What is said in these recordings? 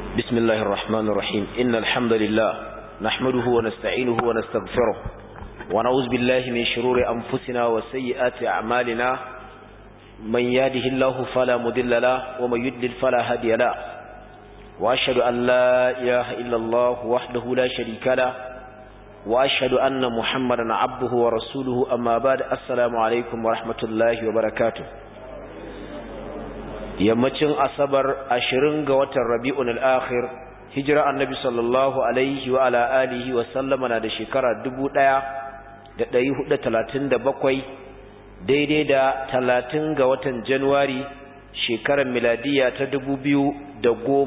بسم الله الرحمن الرحيم إن الحمد لله نحمده ونستعينه ونستغفره ونعوذ بالله من شرور أنفسنا وسيئات أعمالنا من يهده الله فلا مضل له ومن يضلل فلا هادي له وأشهد أن لا إله إلا الله وحده لا شريك له وأشهد أن محمدا عبده ورسوله أما بعد السلام عليكم ورحمة الله وبركاته yammacin asabar 20 ga watan rabi'un al-akhir hijira annabi sallallahu alaihi wa ala alihi wa sallama na da shekara 1437 daidai da 30 ga watan januwari shekarar miladiya ta 2016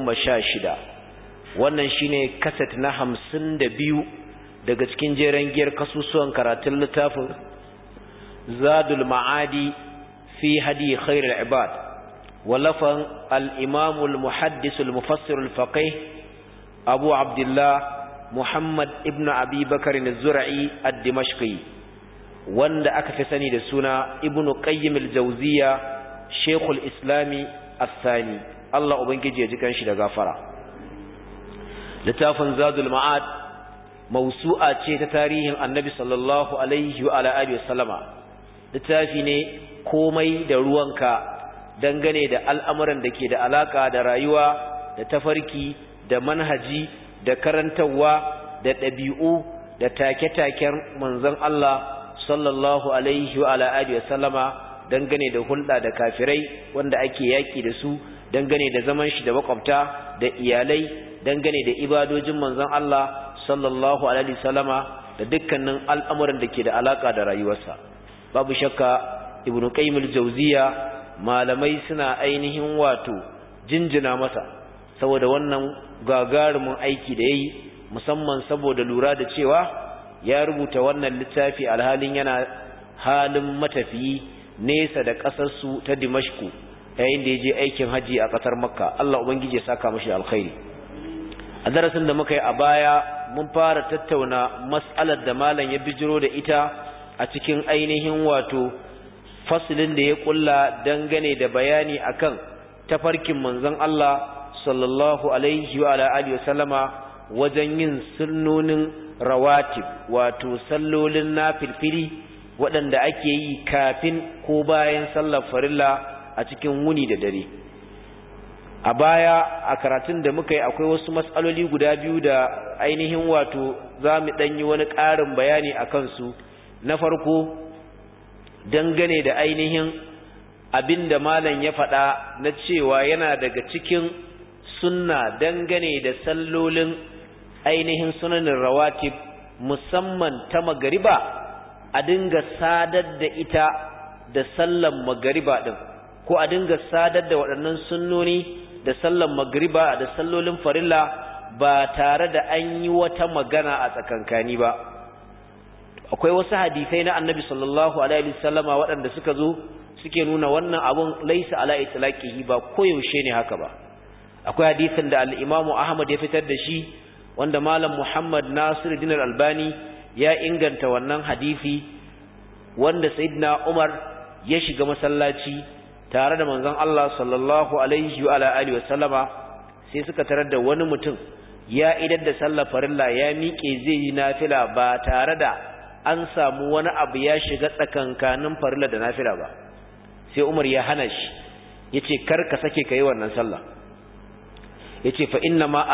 wannan shine kaset na 52 daga cikin jeren giyar kasusuwan karatun littafin zadul ma'adi fi hadi khairul ibad ولفن الإمام المحدث المفسر الفقيه أبو عبد الله محمد ابن أبي بكر الزرعي الدمشقي وند أكفسني لسنا ابن قيم الجوزية شيخ الإسلام الثاني الله أبنك جيجي كانش لغافرة لتافن زاد المعاد موسوعة تاريخ النبي صلى الله عليه وعلى آله وسلم لتافيني كومي دروانك dangane da al'amuran da ke da alaka da rayuwa da tafarki da manhaji da karantarwa da ɗabi'u da take-taken manzon Allah sallallahu alaihi wa alihi wasallama dangane da hulɗa da kafirai wanda ake yaki da su dangane da zaman shi da makwabta da iyalai dangane da ibadojin manzon Allah sallallahu alaihi wasallama da dukkanin al'amuran da ke da alaka da rayuwarsa babu shakka ibnu qayyim al-jawziya malamai suna ainihin wato jinjina masa saboda wannan gagarumin aiki da yayi musamman saboda lura da cewa ya rubuta wannan littafi alhalin yana halin matafiyi nesa da kasar su ta Dimashku yayin da yaje aikin haji a kasar Makka Allah ubangije ya saka mishi alkhairi a darasin da muka yi a baya mun fara tattauna mas'alar da malam ya bijiro da ita a cikin ainihin wato fasilin da ya kulla dangane da bayani akan tafarkin manzon Allah sallallahu alaihi wa alihi wasallama wajen yin sunnonin rawatib wato sallolin nafilfili waɗanda ake yi kafin ko bayan sallar farilla a cikin wuni da dare a baya a karatun da muka yi akwai wasu matsaloli guda biyu da ainihin wato za mu ɗanyi wani ƙarin bayani a kansu na farko dangane da ainihin abinda malam ya faɗa na cewa yana daga cikin sunna dangane da sallolin ainihin sunanin rawatib musamman ta magariba a dinga sadar da ita da sallan magariba din ko a dinga sadar da waɗannan sunnoni da sallan magariba da sallolin farilla ba tare da an yi wata magana a tsakankani ba akwai wasu hadisai na annabi sallallahu alaihi wasallama waɗanda suka zo suke nuna wannan abun laisa ala itlaqihi ba koyaushe ne haka ba akwai hadisin da al-Imam Ahmad ya fitar da shi wanda malam Muhammad Nasiruddin al-Albani ya inganta wannan hadisi wanda sayyidina Umar ya shiga masallaci tare da manzon Allah sallallahu alaihi wa alihi wasallama sai suka tarar da wani mutum ya idar da sallar farilla ya miƙe zai yi nafila ba tare da an samu wani abu ya shiga tsakankanin farilla da nafila ba sai Umar ya hana shi yace kar ka sake kai wannan sallah yace fa inna ma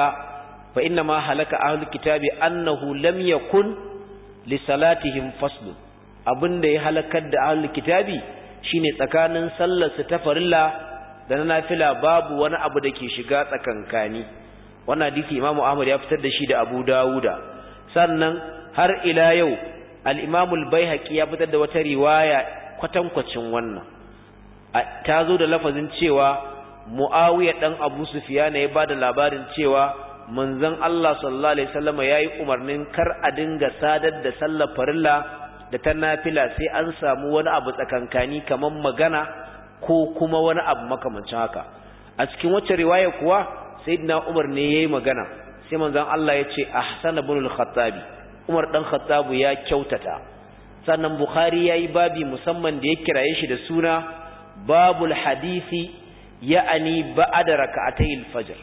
halaka ahlul kitabi annahu lam yakun li salatihim fasl abinda ya halakar da ahlul kitabi shine tsakanin sallar su ta farilla da na nafila babu wani abu da ke shiga tsakankani wannan hadisi Imam Ahmad ya fitar da shi da Abu Dawuda sannan har ila yau al-Imam al-Baihaqi ya fitar da wata riwaya kwatankwacin wannan ta zo da lafazin cewa Muawiya dan Abu Sufyan ya bada labarin cewa manzon Allah sallallahu alaihi wasallam yayi umarnin kar a dinga sadar da sallar farilla da ta nafila sai an samu wani abu tsakankani kaman magana ko kuma wani abu makamancin haka a cikin wacce riwaya kuwa sayyidina Umar ne yayi magana sai manzon Allah ya ce ahsan ibn al-Khattabi Umar dan Khattabu ya kyautata sannan Bukhari yayi babi musamman da ya kiraye shi da suna babul hadisi ya'ani ba'da rak'atayil fajr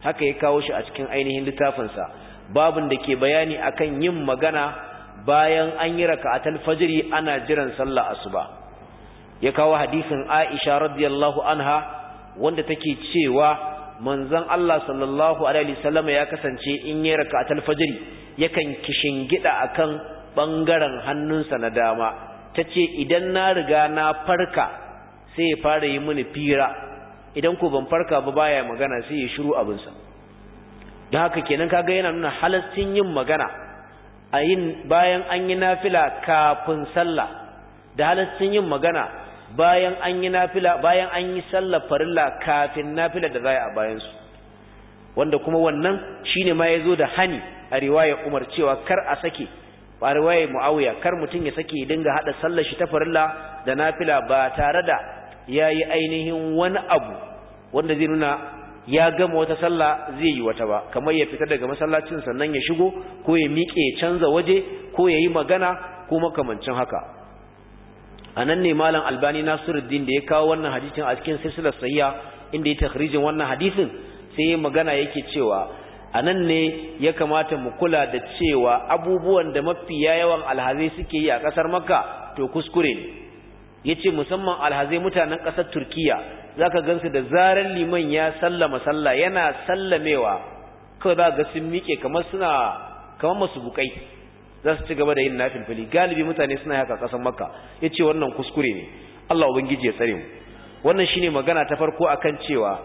haka ya kawo shi a cikin ainihin littafinsa babin da ke bayani akan yin magana bayan an yi raka'atul fajri ana jiran sallah asuba. Ya kawo hadisin Aisha radiyallahu anha wanda take cewa manzon Allah sallallahu alaihi wasallam ya kasance in yi raka'atul fajri yakan kishingida akan bangaren hannunsa na dama. Tace idan na riga na farka sai ya fara yi mini fira, idan ko ban farka ba baya magana sai ya shiru abinsa. Da haka kenan kaga yana nuna halaccin yin magana a yin bayan an yi nafila kafin sallah, da halaccin yin magana bayan an yi nafila bayan an yi sallar farilla kafin nafila da zai a bayan su, wanda kuma wannan shine ma yazo da hani a riwayar Umar cewa kar a sake, a riwayar Muawiya kar mutun ya sake ya dinga hada sallar shi ta farilla da nafila ba tare da yayi ainihin wani abu wanda zai nuna ya gama wata sallah zai yi wata ba, kamar ya fita daga masallacin sannan ya shigo ko ya miƙe canza waje ko ya yi magana ko makamancin haka. Anan ne malam Albani Nasiruddin da ya kawo wannan hadisin a cikin silsilar sahiha inda ya takhrijin wannan hadisin sai ya magana yake cewa anan ne ya kamata mu kula da cewa abubuwan da mafiya yawan alhazai suke yi a kasar Makka to kuskure ne. Yace musamman alhazai mutanen kasar Turkiya zaka gansu da zaran liman ya sallama sallah yana sallamewa kawai za ga sun miƙe kamar masu bukai za su ci gaba da yin nafilfili. Galibi mutane suna haka kasan Makka. Yace wannan kuskure ne, Allah ubangiji ya tsare mu. Wannan shine magana ta farko akan cewa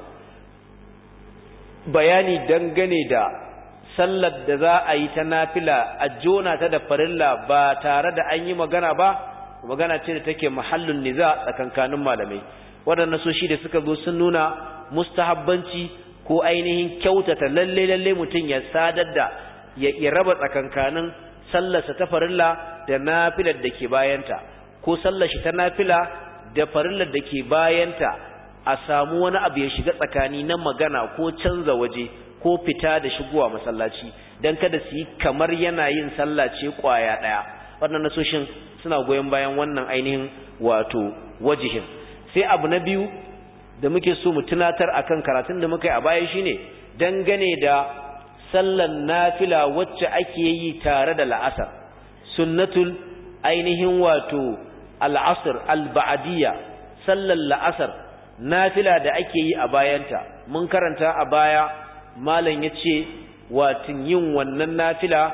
bayani dangane da sallar da za a yi ta nafila a jona ta da farilla ba tare da an yi magana ba, magana ce da take mahallun niza tsakankanin malamai. Waɗannan soshi da suka zo sun nuna mustahabbanci ko ainihin kyautata lalle mutum ya sadar da ya raba tsakankanin sallarsa ta farilla da nafilar da ke bayanta, ko sallar shi ta nafila da farillar da ke bayanta, a samu wani abu ya shiga tsakani na magana ko canza waje ko fita da shigowa masallaci dan kada su yi kamar yana yin sallah ce kwaya daya. Waɗannan nasoshin suna goyon bayan wannan ainihin wato wajihin. Sai abu na biyu da muke so mu tunatar akan karatun da muka yi a baya shine dangane da sallan nafila wacce ake yi tare da la'asar, sunnatul ainihin wato al'asr al-ba'diyya, sallan la'asar nafila da ake yi a bayanta. Mun karanta a baya malam yace watin yin wannan nafila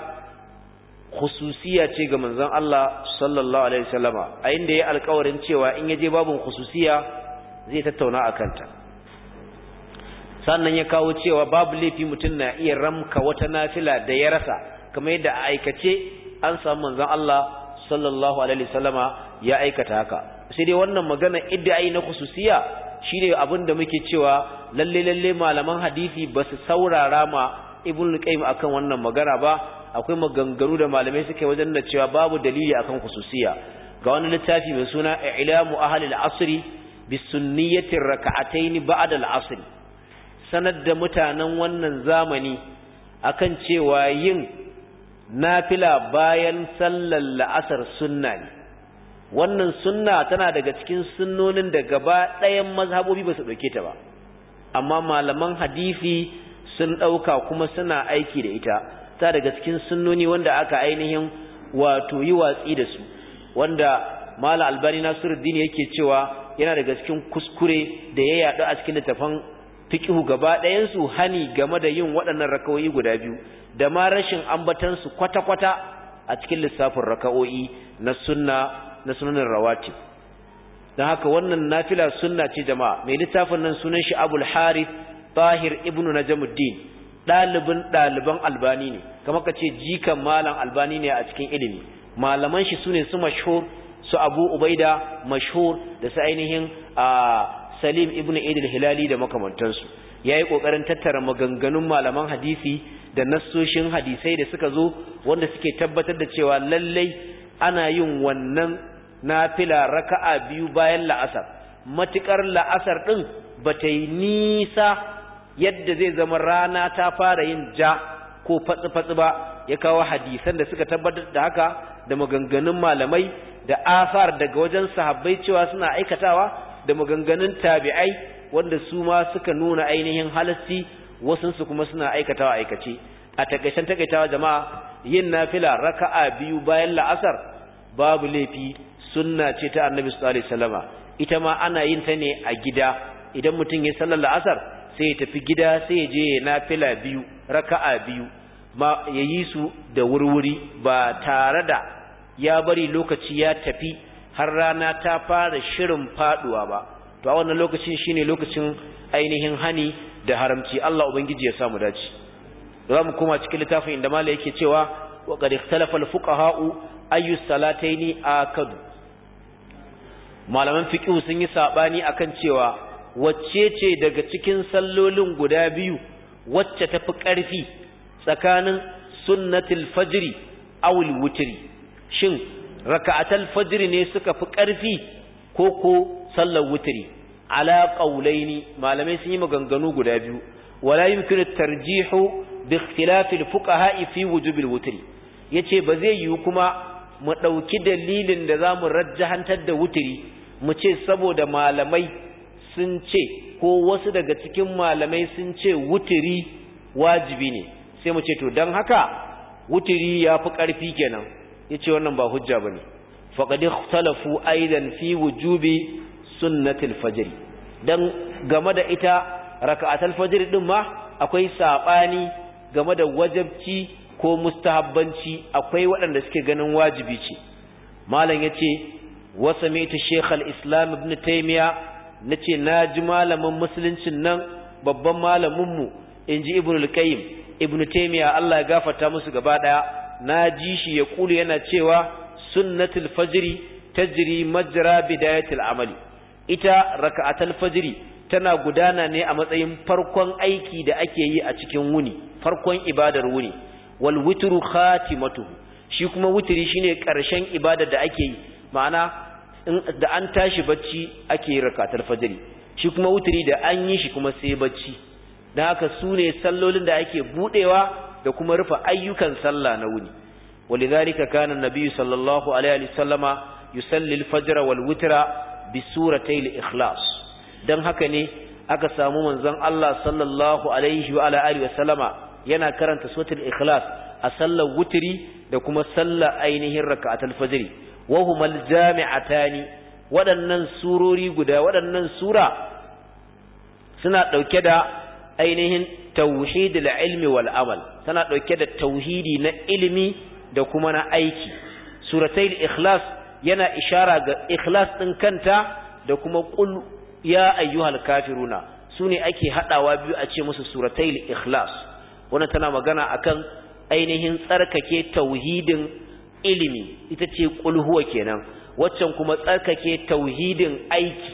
khususiya ce ga manzon Allah sallallahu alaihi wasallama, a inda yayi alƙawarin cewa in yaje babun khususiya zai tattauna akan ta. Sannan ya kawo cewa babu laifi mutum na iya ramka wata nafila da ya rasa, kamar yadda a aikace an samu manzon Allah sallallahu alaihi wasallama ya aikata haka. Sai dai wannan magana idda'i na khususiya shine abin da muke cewa lalle malaman hadisi ba su saurara ma Ibn Qayyim akan wannan magana ba. Akwai maganganu da malamai suke wajen da cewa babu dalili akan khususiya. Ga wani littafi mai suna I'lamu Ahli al-Asr bi Sunniyati Rak'atayn Ba'da al-Asr, sanar da mutanen wannan zamani akan cewa yin nafila bayan sallar la'asar sunna ne. Wannan sunna tana daga cikin sunnonin da gaba ɗayan mazhabobi ba su ɗauke ta ba, amma malaman hadisi sun ɗauka kuma suna aiki da ita. Ta daga cikin sunnoni wanda aka ainihin wato yi watsi da su, wanda Malam Albani Nasiruddin yake cewa yana daga cikin kuskure da ya yaɗu a cikin littafan fiqhu gaba ɗayan su hani game da yin waɗannan raka'o'i guda biyu, da ma rashin ambatan su kwata-kwata a cikin lissafin raka'o'i na sunanin rawatib. Dan haka wannan nafila sunna ce jama'a. Mai littafin nan sunan shi Abul Harith Tahir ibn Najmuddin, ɗaliban Albani ne, kamar ka ce jikan malam Albani ne a cikin ilimi. Malaman shi sune su mashhur, su Abu Ubaida mashhur, da su ainihin Salim ibn Eid al-Hilali da makamantansu. Yayi kokarin tattara maganganun malaman hadisi da nassoshin hadisai da suka zo wanda suke tabbatar da cewa lallai ana yin wannan nafila raka'a biyu bayan la'asar, matukar la'asar din bata yi nisa yadda zai zama rana ta fara yin ja ko fatsi-fatsi ba. Ya kawo hadisan da suka tabbatar da haka da maganganun malamai da asar daga wajen sahabbai cewa suna aikatawa, da maganganun tabi'ai wanda su ma suka nuna ainihin halasci wasun su kuma suna aikatawa aikace. A takaitawa jama'a, yin nafila raka'a biyu bayan la'asar babu laifi, sunna ce ta Annabi sallallahu alaihi wasallama. Ita ma ana yin ta ne a gida. Idan mutum ya sallar la'asar sai ya tafi gida sai ya je ya nafila biyu, raka'a biyu, ma yayi su da wurwuri ba tare da ya bari lokaci ya tafi har rana ta fara shirin faduwa ba. To a wannan lokacin shine lokacin ainihin hani da haramci. Allah ubangiji ya samu dace. Zamu koma cikin littafin inda malai yake cewa wa qad ikhtalafa al-fuqaha'u ayu salataini akadu. Malaman fiqh sun yi sabani akan cewa wacce ce daga cikin sallolin guda biyu wacce tafi ƙarfi tsakanin sunnatul fajri aw al-witri. Shin raka'atul fajri ne suka fi ƙarfi ko sallar witri? Ala qawlaini, malamai sun yi maganganu guda biyu. Wala yumkinu at-tarjihu bi ikhtilafi al-fuqaha fi wujub al-witri. Yace ba zai yi kuma mu dauki dalilin da zamu rajjahantar da witri mu ce saboda malamai sun ce ko wasu daga cikin malamai sun ce wutiri wajibi ne sai mu ce to dan haka wutiri yafi karfi kenan. Yace wannan ba hujja bane. Faqad ikhtalafu aidan fi wujubi sunnatul fajr. Dan game da ita raka'atul fajr din ma akwai sabani game da wajibci ko mustahabbanci. Akwai waɗanda suke ganin wajibi ce. Malam yace wa sami'tu Sheikh al-Islam Ibn Taymiyyah, nace naji malamin musuluncin nan babban malamin mu inji Ibn al-Qayyim Ibn Taymiyyah, Allah ya gafarta musu gaba daya, naji shi ya kulu yana cewa sunnatul fajri tajri majra bidayatil amali. Ita raka'atul fajri tana gudana ne a matsayin farkon aiki da ake yi a cikin wuni, farkon ibadar wuni. Wal witru khatimatuhu, shi kuma witri shine karshen ibadar da ake yi, ma'ana da an tashi bacci ake yi raka'atul fajri, shi kuma witri da an yi shi kuma sai bacci. Dan haka sune sallolin da ake budewa da kuma rufe ayyukan sallah na wuni. Walidhalika kana an-nabiy sallallahu alaihi wasallama yusalli al-fajr wal witra bi suratay al-ikhlas. Dan haka ne aka samu manzon Allah sallallahu alaihi wa alihi wasallama yana karanta suratul ikhlas a sallar wutri da kuma sallar ainihin raka'atul fajr. Wa humal jami'atani, waɗannan surori guda, waɗannan sura suna dauke da ainihin tauhidul ilmi wal amal, tana dauke da tauhidi na ilimi da kuma na aiki. Suratul ikhlas yana ishara ga ikhlas din kanta da kuma qul ya ayyuhal kafiruna, sune ake hadawa biyu a ce musu suratul ikhlas. Wannan tana magana akan ainihin tsarkake tauhidin ilimi, ita ce qul huwa kenan. Waccan kuma tsarkake tauhidin aiki,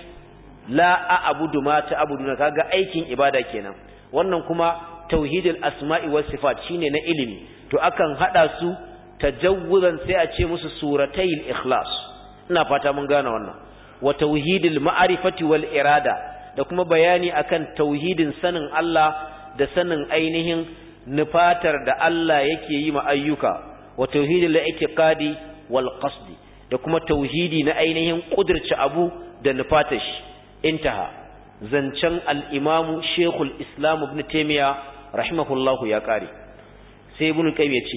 la a'budu ma ta'buduna, kaga aikin ibada kenan. Wannan kuma tauhidul asma'i was sifat shine na ilimi. To akan hada su tajawuzan sai a ce musu suratul ikhlas. Ina fata mun gane wannan. Wa tauhidul ma'rifati wal irada, da kuma bayani akan tauhidin sanin Allah da sanin ainihin nufatar da Allah yake yi ma ayyuka. Wa tauhidul i'tiqadi wal qasdi, da kuma tauhidi na ainihin kudirce abu da nufatar shi. Intaha zancen al-Imam Sheikhul Islam Ibn Taymiyyah rahimahullahu ya kare. Sai Ibn Qayyim ya ce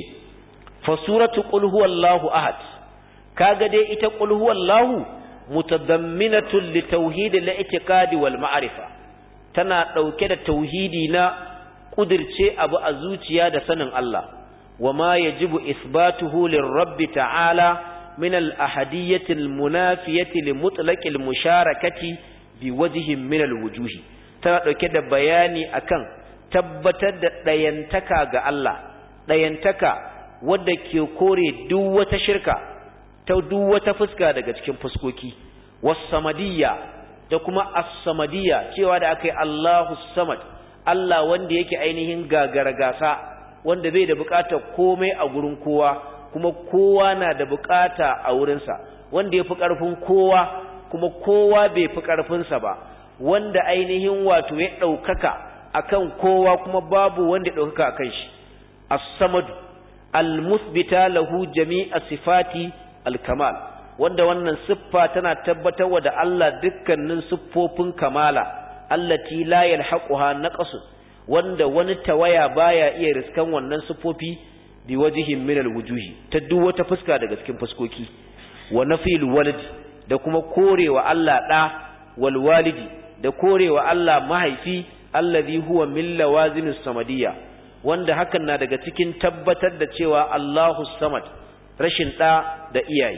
fa suratu qul huwallahu ahad, kaga dai ita qul huwallahu mutadamminatun li tauhid al-i'tiqadi wal ma'rifa, tana dauke da tauhidi na kudirce abu a zuciya da sanin Allah. Wama yajibu isbatuhu lirabbi ta'ala min al-ahadiyyati al-munafiyati li mutlaqi al-musharakati bi wajhin min al-wujuhi, tana dauke da bayani akan tabbatar da dayantaka ga Allah, dayantaka wadda ke kore duk wata shirka ta duk wata fuska daga cikin fuskoki. Was-samadiyya, da kuma as-samadiyya, cewa da akai Allahu samad, Allah wanda yake ainihin gagara gasa, wanda bai da bukatar komai a gurin kowa, kuma kowa na da bukata a wurinsa, wanda yafi karfin kowa kuma kowa bai fi karfinsa ba, wanda ainihin wato ya daukaka akan kowa kuma babu wanda ya daukaka akan shi. As-samad al-muthbita lahu jami'a sifati al-kamal, wanda wannan siffa tana tabbatarwa da Allah dukkanin siffofin kamala, allati la yalhaquha naqsun, wanda wani tawaya baya iya riskan wannan sifofi bi wajhin min alwujuhi ta duk wata fuska daga cikin fuskoki wa nafil walad da kuma korewa Allah da wal walidi da korewa Allah mahaifi allazi huwa min lawazimis samadiyya wanda hakan na daga cikin tabbatar da cewa Allahu samad rashin da iyaye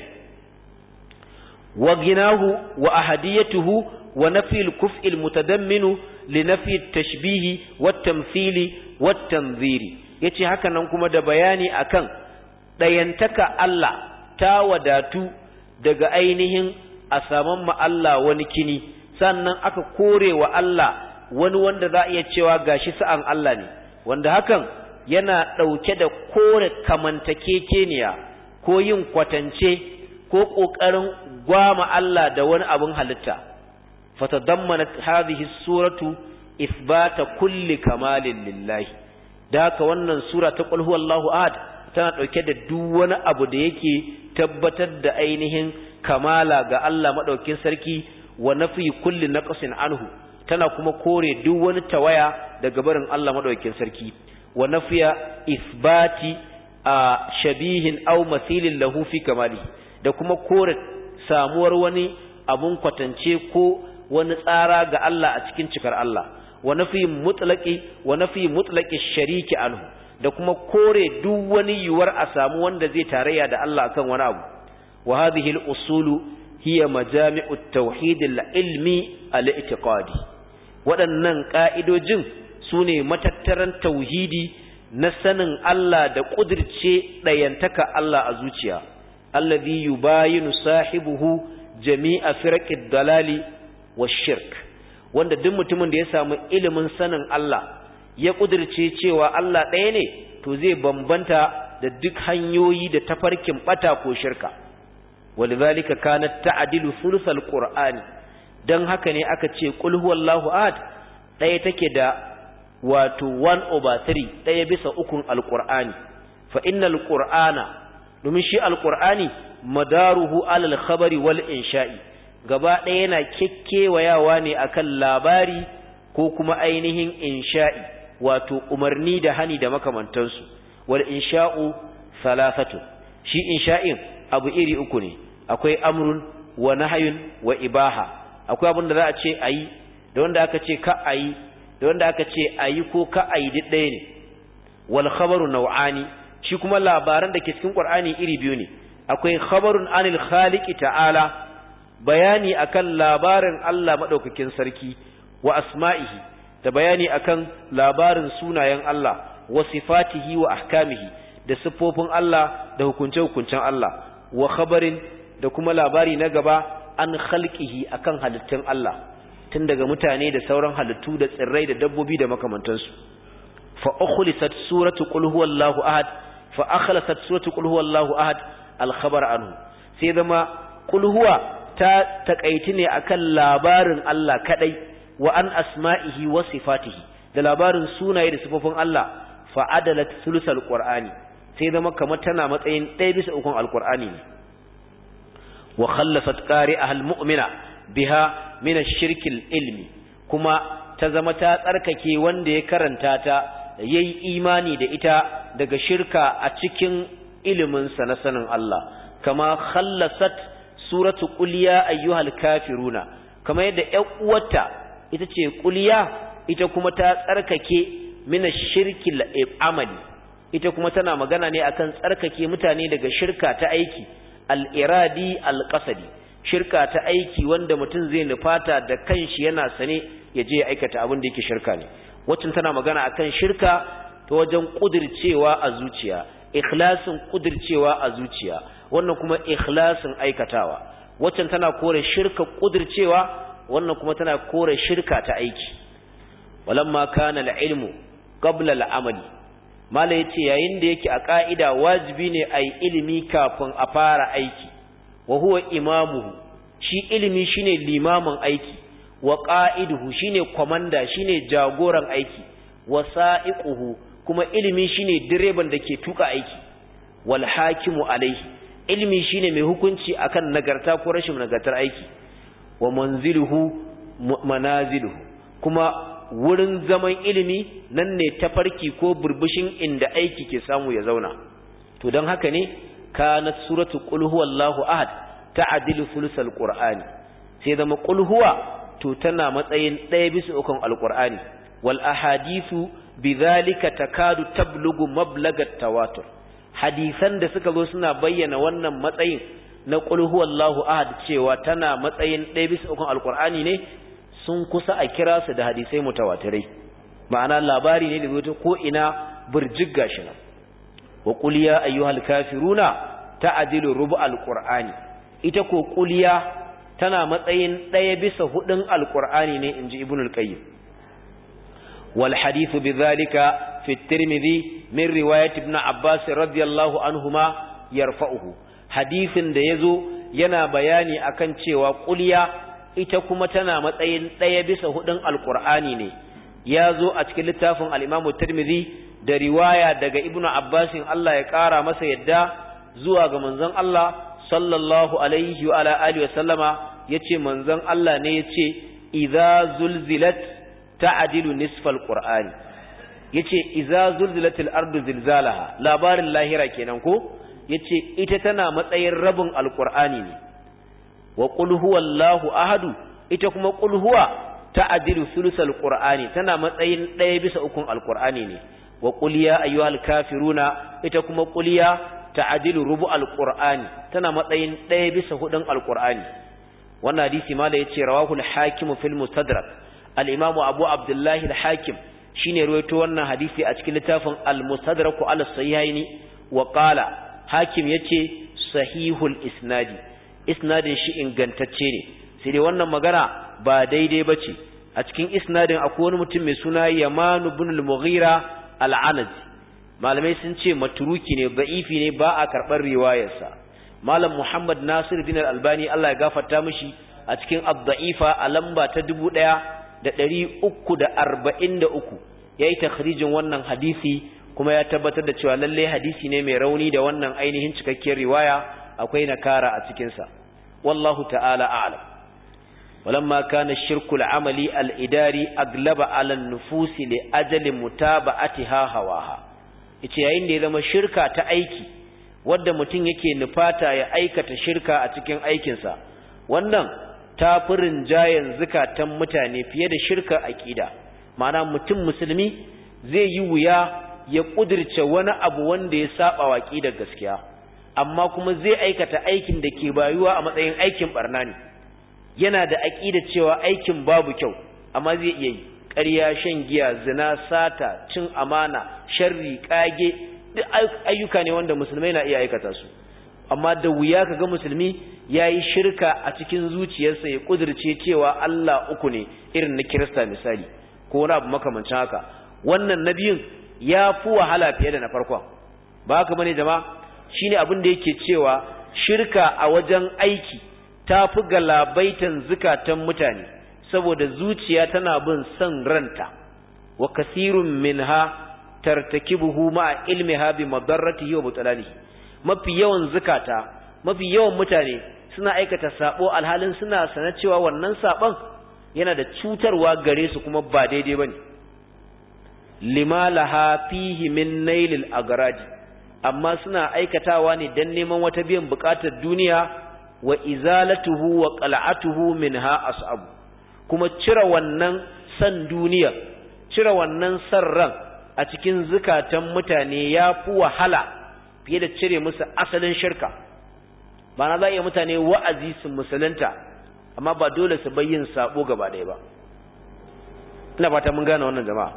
wa ginahu wa ahadiyatuhu wa nafil kuf'il mutadamminu li nafi tashbihi wat tamthili wat tanziri yace haka nan kuma da bayani akan dayantaka Allah ta wadatu daga ainihin a saman ma Allah wani kini sannan aka kore wa Allah wani wanda za a iya cewa gashi sa'an Allah ne wanda hakan yana dauke da kore kamantakekeniya ko yin kwatance ko kokarin gwama Allah da wani abin halitta fatadammanat hadhihi suratu ithbata kulli kamalin lillahi da haka wannan sura ta qul huwallahu ahad tana dauke da duk wani abu da yake tabbatar da ainihin kamala ga Allah madaukakin sarki wa nafi kulli naqsin anhu tana kuma kore duk wani tawaya daga barin Allah madaukakin sarki wa nafiya ithbati shabihin aw mathilin lahu fi kamali da kuma kore samuwar wani abun kwatance ko wani tsara ga Allah a cikin cikar Allah wa nafi mutlaqi shariki anhu da kuma kore duk wani yuwar a samu wanda zai tarayya da Allah akan wani abu wa hadhihi al-usulu hiya majami'u at-tauhid al-ilmi al-i'tiqadi waɗannan ka'idojin sune matattaran tauhidi na sanin Allah da kudirce dayantaka Allah a zuciya alladhi yubayinu sahibuhu jami'a firaqid dalali wash-shirk wanda duk mutumin da ya samu ilimin sanin Allah ya kudirce cewa Allah ɗaya ne to zai bambanta da duk hanyoyi da tafarkin bata ko shirka walidhalika kanat ta'dilu thuluthal qur'ani dan haka ne aka ce qul huwallahu ahad ɗaya take da wato 1/3 ɗaya bisa ukun alqur'ani fa innal qur'ana domin shi alqur'ani madaruhu alal khabari wal insha'i gaba ɗaya yana kekkewayawa ne akan labari ko kuma ainihin insha'i wato umarni da hani da makamantansu wal insha'u salasatu shi insha'in abu iri uku ne akwai amrun wa nahyun wa ibaha akwai abin da za a ce ayi da wanda aka ce ka ayi da wanda aka ce ayi ko ka ayi duk ɗaya ne wal khabaru naw'ani shi kuma labaran da ke cikin qur'ani iri biyu ne akwai khabarun anil khaliqi ta'ala bayani akan labarin Allah madaukakin sarki wa asma'ihi da bayani akan labarin sunayen Allah wa sifatihi wa ahkamihi da sifofin Allah da hukunce-hukuncen Allah wa khabarin da kuma labari na gaba an khalqihi akan halittun Allah tun daga mutane da sauran halittu da tsirrai da dabbobi da makamantansu fa ukhlisat suratu qul huwallahu ahad fa akhlasat suratu qul huwallahu ahad al khabar anhu sai zama qul huwa ta takaiti ne akan labarin Allah kadai wa an asma'ihi wa sifatihi da labarin sunaye da sifofin Allah fa adalat thuluthal qur'ani sai zama kamar tana matsayin 1/3 alqur'ani ne wa khallasat qari'aha almu'mina biha min ash-shirk al-ilmi kuma ta zama ta tsarkake wanda ya karanta ta yayi imani da ita daga shirka a cikin ilimin sa na sanin Allah kama khallasat suratu qul ya ayyuhal kafiruna kama yadda ƴan uwarta ita ce qul ya ita kuma ta tsarkake min ash-shirki al-amali ita kuma tana magana ne akan tsarkake mutane daga shirka ta aiki al-iradi al-qasadi shirka ta aiki wanda mutum zai nufata da kanshi yana sane ya je ya aikata abin da yake shirka ne wacce tana magana akan shirka ta wajen kudircewa a zuciya ikhlasin kudircewa a zuciya wannan kuma ikhlasin aikatawa wacce tana kore shirka kudircewa wannan kuma tana kore shirka ta aiki walamma kana al-ilmu qabla al-amali mala yace yayin da yake a ka'ida wajibi ne ai ilimi kafin a fara aiki wa huwa imamuhu shi ilimi shine limamin aiki wa qa'iduhu shine komanda shine jagoran aiki wa sa'iquhu kuma ilimi shine direban da ke tuka aiki wal hakimu alaihi ilimi shine mai hukunci akan nagarta ko rashin nagartar aiki wa manziluhu manaziluhu kuma wurin zaman ilimi nan ne tafarki ko burbushin inda aiki ke samu ya zauna. To don haka ne kanat suratu qul huwallahu ahad ta'dilu thuluthal qur'ani, sai zama qul huwa to tana matsayin 1/3 alqur'ani. wal ahadithu bidhalika takadu tablugu mablagat tawatur, hadisan da suka zo suna bayyana wannan matsayin na qul huwallahu ahad cewa tana matsayin 1/3 alqur'ani ne, sun kusa a kira su da hadisai mutawatirai. Ma'ana labari ne da zo ta ko ina burjig gashi nan. wa qul ya ayyuhal kafiruna ta'dilu rubu'al qur'ani, ita ko quliya tana matsayin 1/4 alqur'ani ne inji ibnul qayyim. wal hadithu bidhalika fi at-tirmidhi min riwayat ibn abbas radiyallahu anhuma yarfa'uhu, hadithin da yazo yana bayani akan cewa quliya ita kuma tana matsayin 1/4 alqur'ani ne, yazo a cikin littafin al-imam at-tirmidhi da riwaya daga ibnu abbasin Allah ya kara masa yadda zuwa ga manzon Allah sallallahu alaihi wa alihi wa sallama yace manzon Allah ne yace idza zulzilat ta'dilu nisfal qur'ani, yace idza zulzilatil ardu zilzalaha, labarin lahira kenan ko, yace ita tana matsayin rabin alqur'ani ne. wa qul huwallahu ahadu, ita kuma qul huwa ta'dilu thuluthal qur'ani, tana matsayin 1/3 alqur'ani ne. wa qul ya ayyuhal kafiruna, ita kuma qul ya ta'dilu rubu'al qur'ani, tana matsayin 1/4 alqur'ani. wannan hadisi ma da yace rawahu al-hakim fil mustadrak, al-imam abu abdullah al-hakim shine ruwaito wannan hadisi a cikin littafin al-mustadrak ala sahihaini. wa qala, hakim yace sahihul isnadi, isnadin shi ingantacce ne, sai dai wannan magana ba daidai bace. a cikin isnadin akwai wani mutum mai suna Yaman ibn al-Mughira al-Anazi, malamai sun ce matruki ne, da'ifi ne, ba a karɓar riwayarsa. malam Muhammad Nasiruddin al-Albani Allah ya gafarta mishi a cikin ad-da'ifa a lamba ta 1343 yayi takhrijin wannan hadisi, kuma ya tabbatar da cewa lalle hadisi ne mai rauni da wannan ainihin cikakkiyar riwaya akwai nakara a cikin sa. wallahu ta'ala a'lam. ولما كان الشرك العملي الإداري أغلب على النفوس لأجل متابعتها هواها، yace yayin da ya zama shirka ta aiki wanda mutum yake nufata ya aikata shirka a cikin aikinsa, wannan tafirin jayan zakatan mutane fiye da shirka aqida. ma'ana mutum musulmi zai yi wuya ya kudirce wani abu wanda ya saba wa aqidar gaskiya, amma kuma zai aikata aikin da ke bayuwa a matsayin aikin barna ne. yana da aqida cewa aikin babu kyau, amma zai iya yi ƙarya, shan giya, zina, sata, cin amana, sharri, kage, duk ayyuka ne wanda musulmai na iya aikata su. amma da wuya kaga musulmi yayi shirka a cikin zuciyarsa ya kudirce cewa Allah uku ne, irin na Kirista misali ko wani abu makamancin haka. wannan nabiyin ya fi wahala fiye da na farkon, ba haka bane jama'a? shine abin da yake cewa shirka a wajen aiki ta fi galabaitan zukatan mutane saboda zuciya tana bin son ranta. wa kasirun minha tartakibuhu ma'a ilmiha bi madarratihi wa butlanihi, mafi yawan zukata, mafi yawan mutane suna aikata sabo alhalin suna sanar cewa wannan sabon yana da cutarwa gare su kuma ba daidai bane. lima laha fihi min nailil agradi, amma suna aikatawa ne dan neman wata biyan bukatar duniya. wa izalatuhu wa qal'atuhu minha as'ab, kuma cire wannan san duniya, cire wannan san ran a cikin zukatan mutane yafi wahala fiye da cire musu asalin shirka. ba na za iya mutane wa'azi su musulunta, amma ba dole su bayyin sabo gaba ɗaya ba. ina fata mun gane wannan jama'a.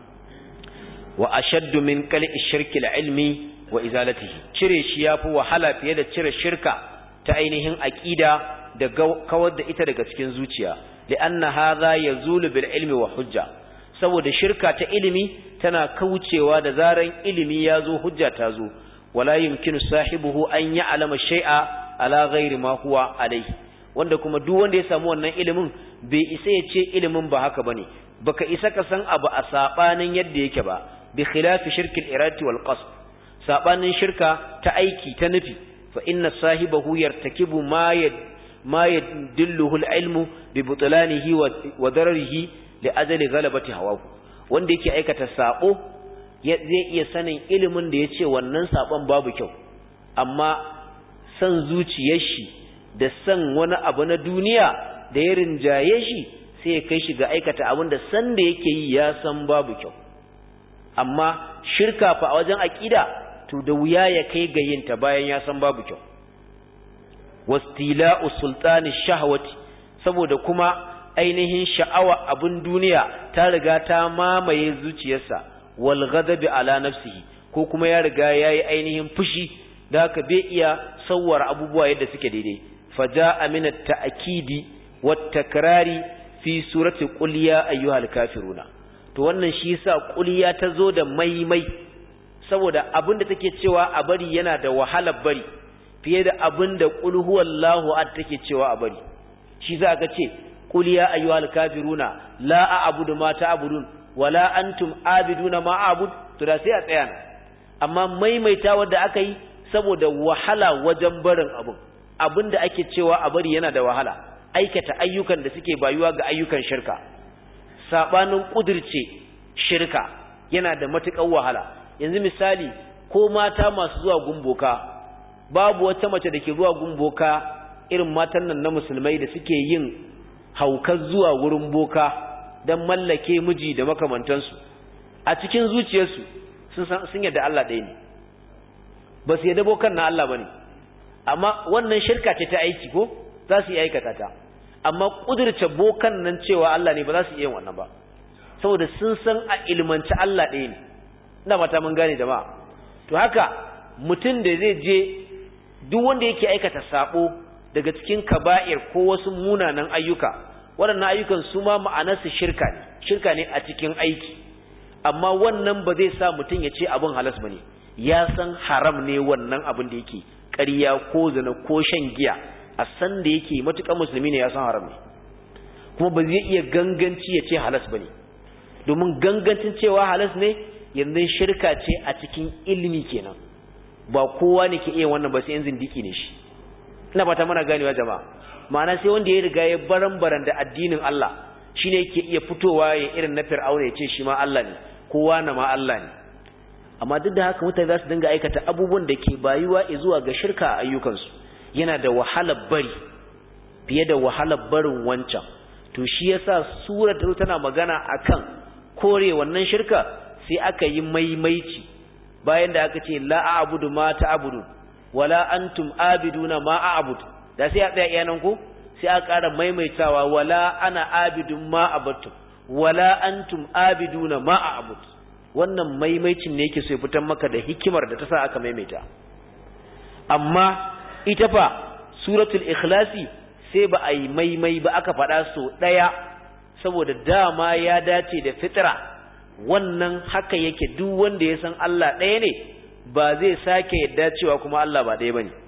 wa ashaddu min qal'i shirki al-ilmi wa izalatihi, cire shi yafi wahala fiye da cire shirka ta ainihin aqida da kawar da ita daga cikin zuciya. li'anna hadha yazulu bil ilmi wa hujja, saboda shirka ta ilimi tana kaucewa da zaran ilimi yazo, hujja ta zo. wala yumkinu sahibuhu an ya'lama shay'a ala ghairi ma huwa alayhi, wanda kuma duk wanda ya samu wannan ilimin bai isa ya ce ilimin ba haka bane. baka isa ka san abu a sabanin yadda yake ba, bi khilafi shirkil irati wal qasd, sabanin shirka ta aiki ta nufi. fa inna sahibahu yartakibu ma yadilluhu al-ilmu bi butlanihi wa dararihi li ajali ghalabati hawahu wanda yake aikata sabo zai iya sanin ilimin da yace wannan sabon babu kyau amma san zuciyar shi da san wani abu na duniya da ya rinjaye shi sai ya kai shi ga aikata abin da san da yake yi ya san babu kyau amma shirka fa a wajen aqida to da wuya ya kai ga yin ta bayan ya san babu kyau wastila'u sultani shahwati saboda kuma ainihin sha'awa abin duniya ta riga ta mamaye zuciyarsa wal ghadabi ala nafsihi ko kuma ya riga yayi ainihin fushi da haka bai iya sawwara abubuwa yadda suke daidai faja'a min at-ta'kidi wat-takrari fi surati qul ya ayyuhal kafiruna to wannan shi yasa qul ya tazo da maimai saboda abinda take cewa a bari yana da wahalar bari fiye da abinda qul huwallahu ahad take cewa a bari shi za ka ce qul ya ayyuhal kafiruna la a'budu ma ta'budun wala antum abiduna ma a'bud to da sai a tsaya amma maimaita wanda aka yi saboda wahala wajen barin abinda ake cewa a bari yana da wahala aikata ayyukan da suke bayuwa ga ayyukan shirka sabanin kudirce shirka yana da matukar wahala yanzu misali ko mata masu zuwa gumboka babu wata mace da ke zuwa gumboka irin matan nan na musulmai da suke yin haukar zuwa wurin boka don mallake miji da makamantansu a cikin zuciyarsu sun yadda Allah ɗaya ne ba su yadda bokan na Allah ba ne amma wannan shirka ce ta aiki ko za su yi aikata ta amma ƙudurce bokan nan cewa Allah ne ba za su iya wannan ba saboda sun san a ilmanci Allah ɗaya ne ina fata mun gane jama'a to haka mutum da zai je duk wanda yake aikata sabo daga cikin kaba'ir ko wasu munanan ayyuka waɗannan ayyukan su ma ma'anarsu shirka ne a cikin aiki amma wannan ba zai sa mutum ya ce abin halas bane ya san haram ne wannan abin da yake ƙarya ko zina ko shan giya a san da yake matuƙar musulmi ne ya san haram ne kuma ba zai iya ganganci ya ce halas bane domin gangancin cewa halas ne yanzu shirka ce a cikin ilimi kenan ba kowa ne ke iya wannan ba sai yan zindiki ne shi ina fata mana ganewa jama'a ma'ana sai wanda ya riga ya baran da addinin Allah shine yake iya fitowa ya irin na Fir'auna ya ce shi ma Allah ne kowa na ma Allah ne amma duk da haka mutane za su dinga aikata abubuwan da ke bayuwa zuwa ga shirka a ayyukansu yana da wahalar bari fiye da wahalar barin wancan to shi yasa surar tana magana akan kore wannan shirka sai aka yi maimaici bayan da aka ce la a'budu ma ta'budun wala antum abiduna ma a'budu da sai a tsaya iyanan ku sai aka ƙara maimaitawa wala ana abidun ma abattu wala antum abiduna ma a'budu wannan maimaicin ne yake so ya fitar maka da hikimar da ta sa aka maimaita amma ita fa suratul ikhlasi sai ba a yi maimai ba aka faɗa so ɗaya saboda dama ya dace da fitra wannan haka yake duk wanda ya san Allah ɗaya ne ba zai sake yadda cewa kuma Allah ba ɗaya bane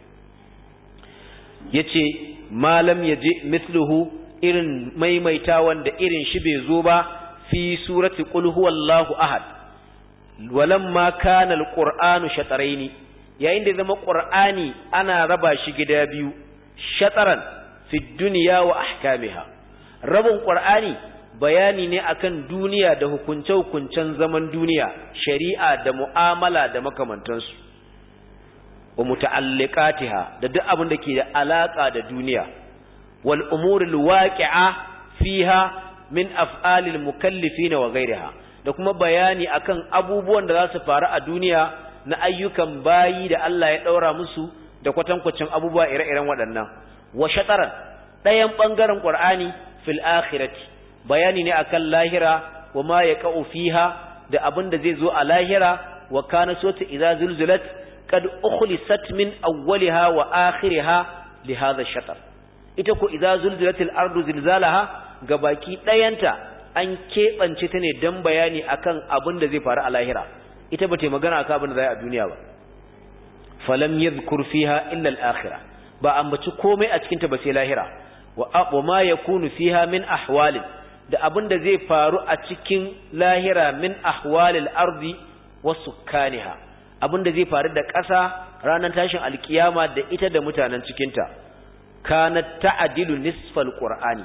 yace malam yaji mithluhu irin maimaita wanda irin shi bai zo ba fi surati qul huwallahu ahad walamma kana alqur'anu shataraini yayin da zama qur'ani ana raba shi gida biyu shataran fi dunya wa ahkamiha rabun qur'ani bayani ne akan duniya da hukunce-hukuncen zaman duniya shari'a da mu'amala da makamantansu wa muta'alliqatiha da duk abin da ke da alaka da duniya wal umuril waqi'a fiha min af'alil mukallifin wa ghayriha da kuma bayani akan abubuwan da za su faru a duniya na ayyukan bayi da Allah ya daura musu da kwatankwacin abubuwa ire-iren waɗannan wa shataran ɗayan ɓangaren qur'ani fil akhirati bayani ne akan lahira wa ma yaqa'u fiha da abin da zai zo a lahira wa kana sota idza zulzilat qad ukhlisat min awwaliha wa akhiriha li hadha ash-shatar ita ko idza zulzilatil ardu zilzalaha gabaki dayanta an kebance ta ne dan bayani akan abin da zai faru a lahira ita bata magana akan abin da zai a duniya ba falam yadhkur fiha illa al-akhirah ba ambaci komai a cikin ta ba sai lahira wa ma yakunu fiha min ahwalin da abin da zai faru a cikin lahira min ahwalil ardi wa sukkaniha abin da zai faru da ƙasa ranar tashin alkiyama da ita da mutanen cikinta kanat ta'dilu nisfal qur'ani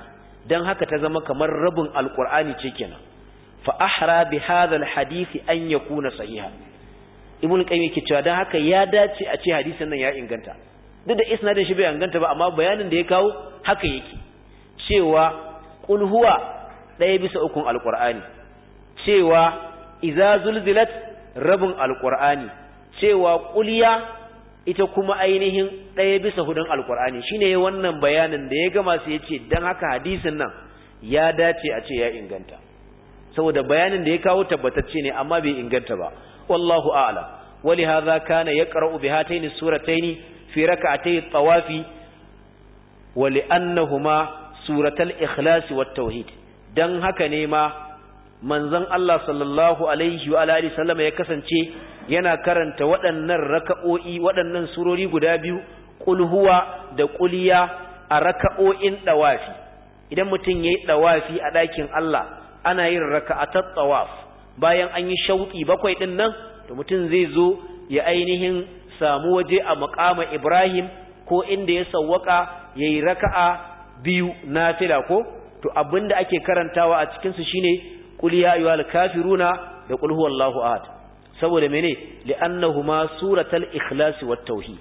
dan haka ta zama kamar rabin alqur'ani ce kenan fa ahra bi hadha alhadith an yakuna sahiha ibn qayyim yake cewa dan haka ya dace a ce hadisin nan ya inganta duk da isnadin shi bai inganta ba amma bayanin da ya kawo haka yake cewa qul huwa 1/3 alqur'ani cewa idza zulzilat rabin alqur'ani cewa quliya ita kuma ainihin 1/4 alqur'ani shine wannan bayanin da ya gama sai yace dan haka hadisin nan ya dace a ce ya inganta saboda bayanin da ya kawo tabbatacce ne amma bai inganta ba wallahu a'lam ولهذا كان يقرأ بهاتين السورتين في ركعتي الطواف ولأنهما سورة الإخلاص والتوحيد dan haka ne ma manzon Allah sallallahu alaihi wa alihi sallama ya kasance yana karanta waɗannan raka'o'i waɗannan surori guda biyu qul huwa da quliya a raka'o'in dawafi idan mutum yayi dawafi a ɗakin Allah ana yin raka'atat tawaf bayan an yi shauki 7 din nan to mutum zai zo ya ainihin samu waje a maqama Ibrahim ko inda ya sawwaka yayi raka'a 2 nafila ko to abinda ake karantawa a cikin su shine qul ya ayyuhal kafiruna da qul huwallahu ahad saboda mene li'annahuma suratul ikhlas wat tauhid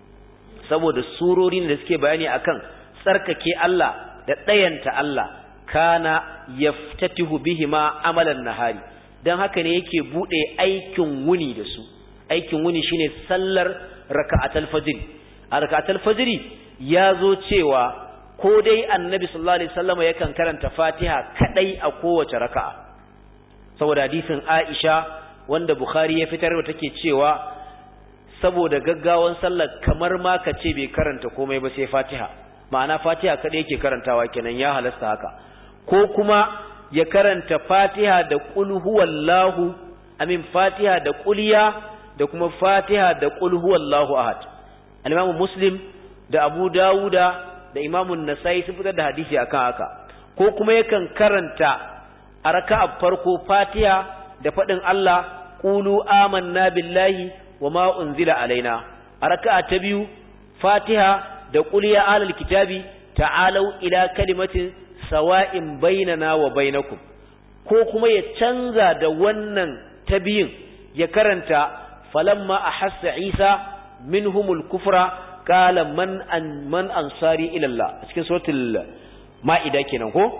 saboda surorin da suke bayani akan tsarkake Allah da dayanta Allah kana yaftatihu bihima amalan nahari dan haka ne yake bude aikin wuni da su aikin wuni shine sallar raka'atul fajr a raka'atul fajr yazo cewa ko dai annabi sallallahu alaihi wasallam yakan karanta Fatiha kadai a kowace raka'a saboda hadisin Aisha wanda Bukhari ya fitar da take cewa saboda gaggawan sallar kamar ma kace bai karanta komai ba sai Fatiha ma'ana Fatiha kadai yake karantawa kenan ya halasta haka ko kuma ya karanta Fatiha da qul huwallahu amin Fatiha da quliya da kuma Fatiha da qul huwallahu ahad al-Imam Muslim da Abu Dawuda da Imam An-Nasa'i sun fitar da hadisi akan haka ko kuma yakan karanta a raka'a farko Fatiha da fadin Allah qulu amanna billahi wama unzila alaina a raka'a ta biyu Fatiha da qul ya ahlal kitabi ta'alu ila kalimatin sawa'in bainana wa bainakum ko kuma ya canza da wannan tabiyin ya karanta falamma ahassa Isa minhumul kufra qala man ansari ila Allah cikin suratul maida kenan ko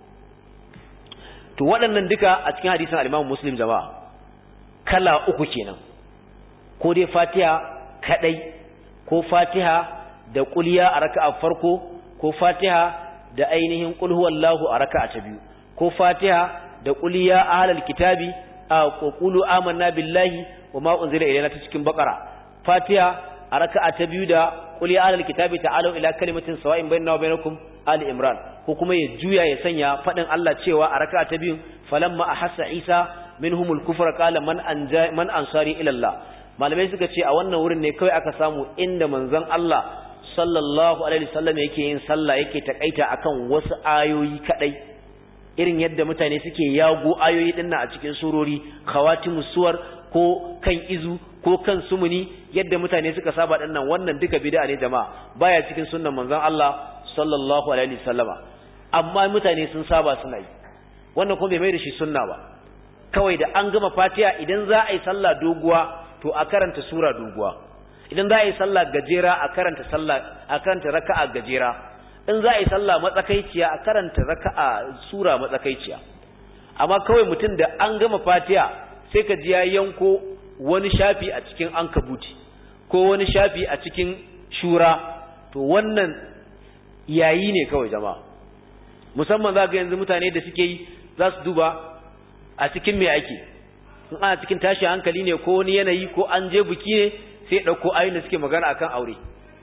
to waɗannan duka a cikin hadisin al-Imam Muslim jama'a kala uku kenan ko dai Fatiha kadai ko Fatiha da quliya a raka'a farko ko Fatiha da ainihin qul huwallahu a raka'a ta biyu ko Fatiha da qul ya ahlal kitabi qulu amanna billahi wama unzila ilayna ta cikin Baqara Fatiha a raka'a ta biyu da qul ya ahlal kitabi ta'alu ila kalimatin sawa'in bainana wa bainakum Ali Imran ko kuma ya juya ya sanya fadin Allah cewa a raka'a ta biyu falamma ahassa Isa minhumul kufra qala man ansari ila Allah malamai suka ce a wannan wurin ne kawai aka samu inda manzon Allah sallallahu alaihi wasallam yake yin sallah yake takaita akan wasu ayoyi kadai irin yadda mutane suke yago ayoyi dinnan a cikin surori khawatimus suwar ko kan izu ko kan sumuni yadda mutane suka saba dinnan wannan duka bid'a ne jama'a baya cikin sunnan manzon Allah sallallahu alaihi wasallama amma mutane sun saba suna yi wannan kuma bai mai da shi sunna ba kawai da an gama Fatiha idan za a yi sallah doguwa to a karanta sura doguwa idan za a yi sallah gajera a karanta raka'a gajera in za a yi sallah matsakaiciya a karanta raka'a sura matsakaiciya amma kawai mutum da an gama Fatiha sai ka ji ya yanko wani shafi a cikin ankabuti ko wani shafi a cikin shura to wannan yayi ne kawai jama'a musamman za ga yanzu mutane da suke yi za su duba a cikin me ake in ana cikin tashi hankali ne ko wani yanayi ko an je biki ne sai ɗauko ayoyin da suke magana akan aure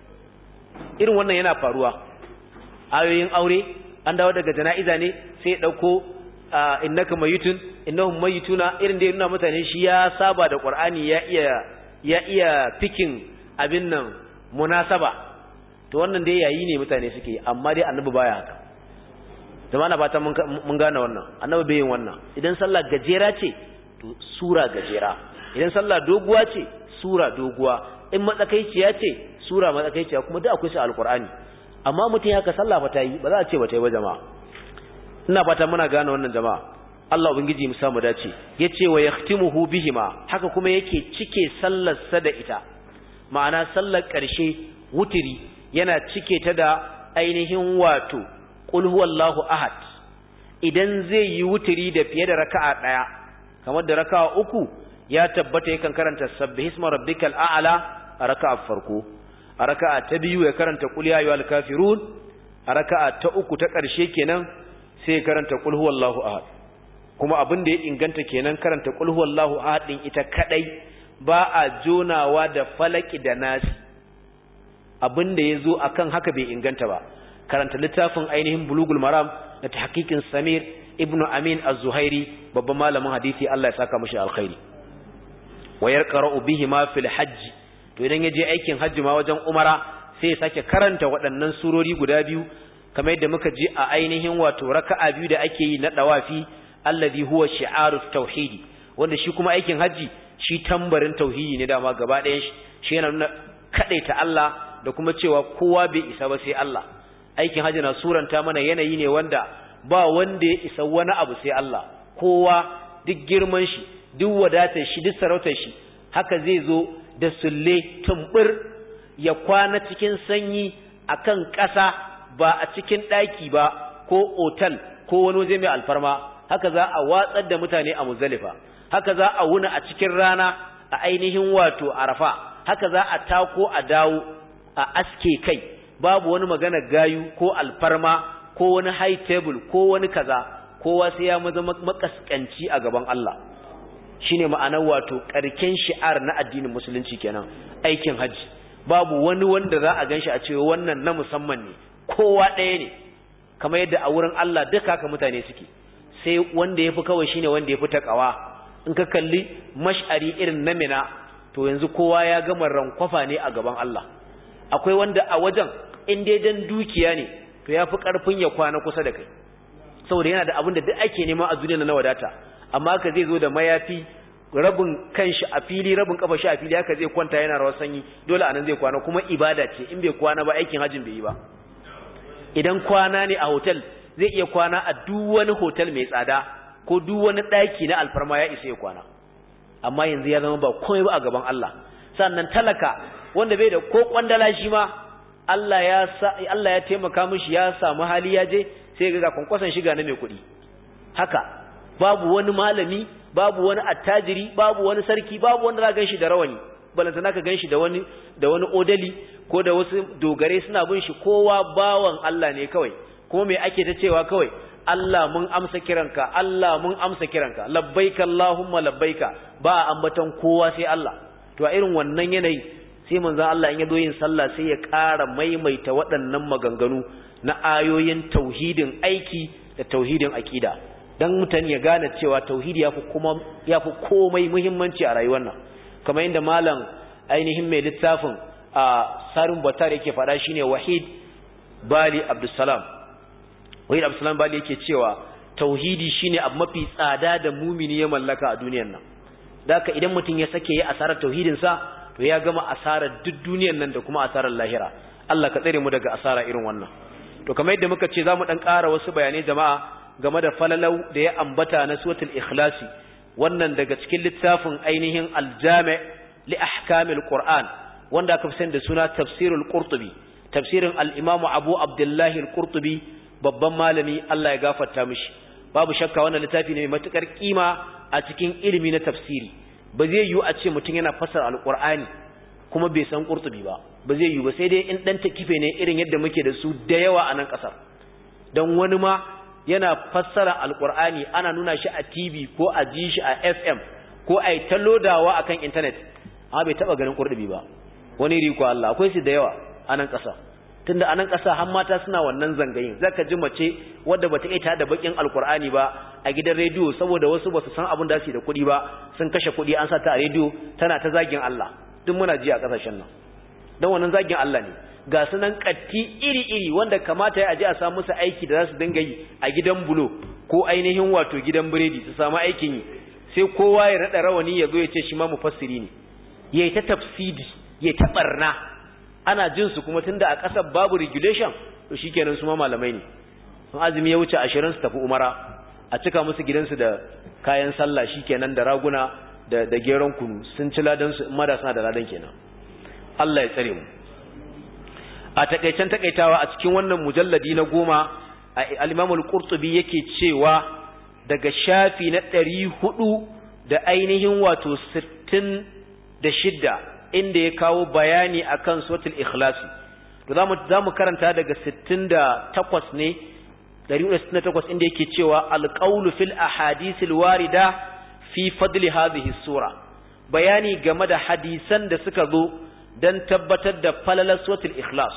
irin wannan yana faruwa ayoyin aure an dawo daga jana'iza ne sai ɗauko innaka mayitun innahum mayituna irin da yana mutane shi ya saba da Qur'ani ya iya fikin abin nan munasaba to wannan dai yayi ne mutane suke amma dai annabi baya haka jama'a ba ta mun gane wannan annabi bai yin wannan idan sallah gajera ce to sura gajera idan sallah doguwa ce sura doguwa in matsakaiciya ce sura matsakaiciya kuma duk akwai su alqur'ani amma mutum haka sallah ba ta yi ba za a ce ba ta yi ba jama'a ina fata muna gane wannan jama'a Allah ubangiji mu samu dace yace wa yahtimuhu bihima haka kuma yake cike sallar sa da ita ma'ana sallar ƙarshe wutiri yana cike ta da ainihin wato qul huwallahu ahad idan zai yi wutiri da fiye da raka'a daya kamar da raka'a uku ya tabbata yakan karanta sabbihisma rabbikal a'la a raka'a farko a raka'a ta biyu ya karanta qul ya ayyuhal kafirun a raka'a ta uku ta ƙarshe kenan sai ya karanta qul huwallahu ahad kuma abin da ya inganta kenan karanta qul huwallahu ahad din ita kadai ba a jonawa da falaki da nasi abin da yazo akan haka bai inganta ba karanta littafin ainihin bulugul maram da tahqiqin samir ibnu amin az-zuhairi babban malamin hadisi Allah ya saka mishi alkhairi wayar qara'u bihi ma fil hajj to idan yaje aikin hajji ma wajen umara sai ya sake karanta waɗannan surori guda biyu kamar yadda muka ji a ainihin wato raka'a biyu da ake yi na dawafi alladhi huwa shi'arut tauhidi wanda shi kuma aikin hajji shi tambarin tauhidi ne dama gaba ɗayan shi yana nuna kadaita Allah da kuma cewa kowa bai isa ba sai Allah aikin hajji na suranta mana yanayi ne wanda ba wanda ya isa wani abu sai Allah kowa duk girman shi duk wadatar shi duk sarautar shi haka zai zo da sulle tumbur ya kwana cikin sanyi akan ƙasa ba a cikin ɗaki ba ko otal ko wani waje mai alfarma haka za a watsar da mutane a Muzdalifa haka za a wuna a cikin rana a ainihin wato Arafa haka za a tako a dawo a aske kai babu wani magana gayu ko alfarma ko wani high table ko wani kaza kowa sai ya zama makaskanci a gaban Allah shine ma'anar wato karken shi'ar na addinin musulunci kenan aikin haji babu wani wanda za a ganshi a cewa wannan na musamman ne kowa ɗaya ne kamar yadda a wurin Allah duka haka mutane suke sai wanda yafi kawai shine wanda yafi takawa in ka kalli mash'ari irin na Mina to yanzu kowa ya gama rankwafa ne a gaban Allah akwai wanda a wajen in dai dan dukiya ne to yafi karfin ya kwana kusa da kai saboda yana da abin da duk ake nema a duniya na wadata amma ka zai zo da mayafi rabin kanshi a fili rabin kafa shi a fili haka zai kwanta yana rawar sanyi dole anan zai kwana kuma ibada ce in bai kwana ba aikin hajjin bai yi ba idan kwana ne a hotel zai iya kwana a duk wani hotel mai tsada ko duk wani daki na alfarma ya isa ya kwana amma yanzu ya zama ba komai ba a gaban Allah sannan talaka wanda bai da ko kwandala shi ma Allah ya taimaka mishi ya samu hali ya je sai ga kwankwason shiga na mai kuɗi haka babu wani malami babu wani attajiri babu wani sarki babu wanda za ganshi da rawani balantana ka ganshi da wani odali ko da wasu dogare suna bin shi kowa bawan Allah ne kawai kuma me ake ta cewa kawai Allah mun amsa kiranka Allah mun amsa kiranka labbaika Allahumma labbaika ba ambatan kowa sai Allah to a irin wannan yanayi sai manzon Allah in ya zo yin sallah sai ya ƙara maimaita waɗannan maganganu na ayoyin tauhidin aiki da tauhidin aqida dan mutane ya gane cewa tauhidi yafi komai muhimmanci a rayuwar nan kamar inda malam ainihin mai littafin a Sarin Batar yake faɗa shine Wahid Bali Abdussalam Bali yake cewa tauhidi shine abu mafi tsada da mumini ya mallaka a duniyar nan daka idan mutum ya sake ya asarar tauhidin sa to ya gama asarar duk duniyar nan da kuma asarar lahira Allah ka tsare mu daga asara irin wannan to kamar yadda muka ce zamu dan ƙara wasu bayanai jama'a game da falalau da ya ambata na suratul ikhlasi wannan daga cikin littafin ainihin aljami' li ahkamil qur'an wanda aka fi sani da suna tafsirul qurtubi tafsirin al-imamu abu abdullahi al-qurtubi babban malami Allah ya gafarta mishi babu shakka wannan littafi ne mai matukar kima a cikin ilimi na tafsiri ba zai yiwu a ce mutum yana fassara al-qur'ani kuma bai san qurtubi ba zai yiwu ba sai dai in dan takife ne irin yadda muke da su da yawa a nan kasar dan wani ma yana fassara alqur'ani ana nuna shi a TV ko a ji shi a FM ko ai talodawa akan internet amma bai taba ganin qurtubi ba wani riko Allah akwai su da yawa a nan kasa tunda a nan kasa har mata suna wannan zangayin zaka ji mace wadda bata iya da bakin alqur'ani ba a gidan rediyo saboda wasu basu san abin da su da kuɗi ba sun kashe kuɗi an sa ta a rediyo tana ta zagin Allah duk muna ji a kasashen nan dan wannan zagin Allah ne ga sunan katti iri-iri wanda kamata ya aje a samu musu aiki da za su dinga yi a gidan bulo ko ainihin wato gidan biredi su samu aikin yi sai kowa ya rada rawani ya zo ya ce shi ma mufassiri ne yayi ta tafsiri yayi ta barna ana jin su kuma tunda a ƙasar babu regulation to shikenan su ma malamai ne azumi ya wuce 20 su tafi umara a cika musu gidansu da kayan sallah shikenan da raguna da geron kunu sun ci ladan su in ma da suna da ladan kenan Allah ya tsare mu a takeicen takaitawa a cikin wannan mujalladi na 10 al-Imam al-Qurtubi yake cewa daga shafi na 400 da ainihin wato 66 inda ya kawo bayani akan suratul ikhlas to zamu karanta daga 68 ne 168 inda yake cewa al-qawlu fil ahadithil warida fi fadli hadhihi sura bayani game da hadisan da suka zo dan tabbatar da falalar suratul ikhlas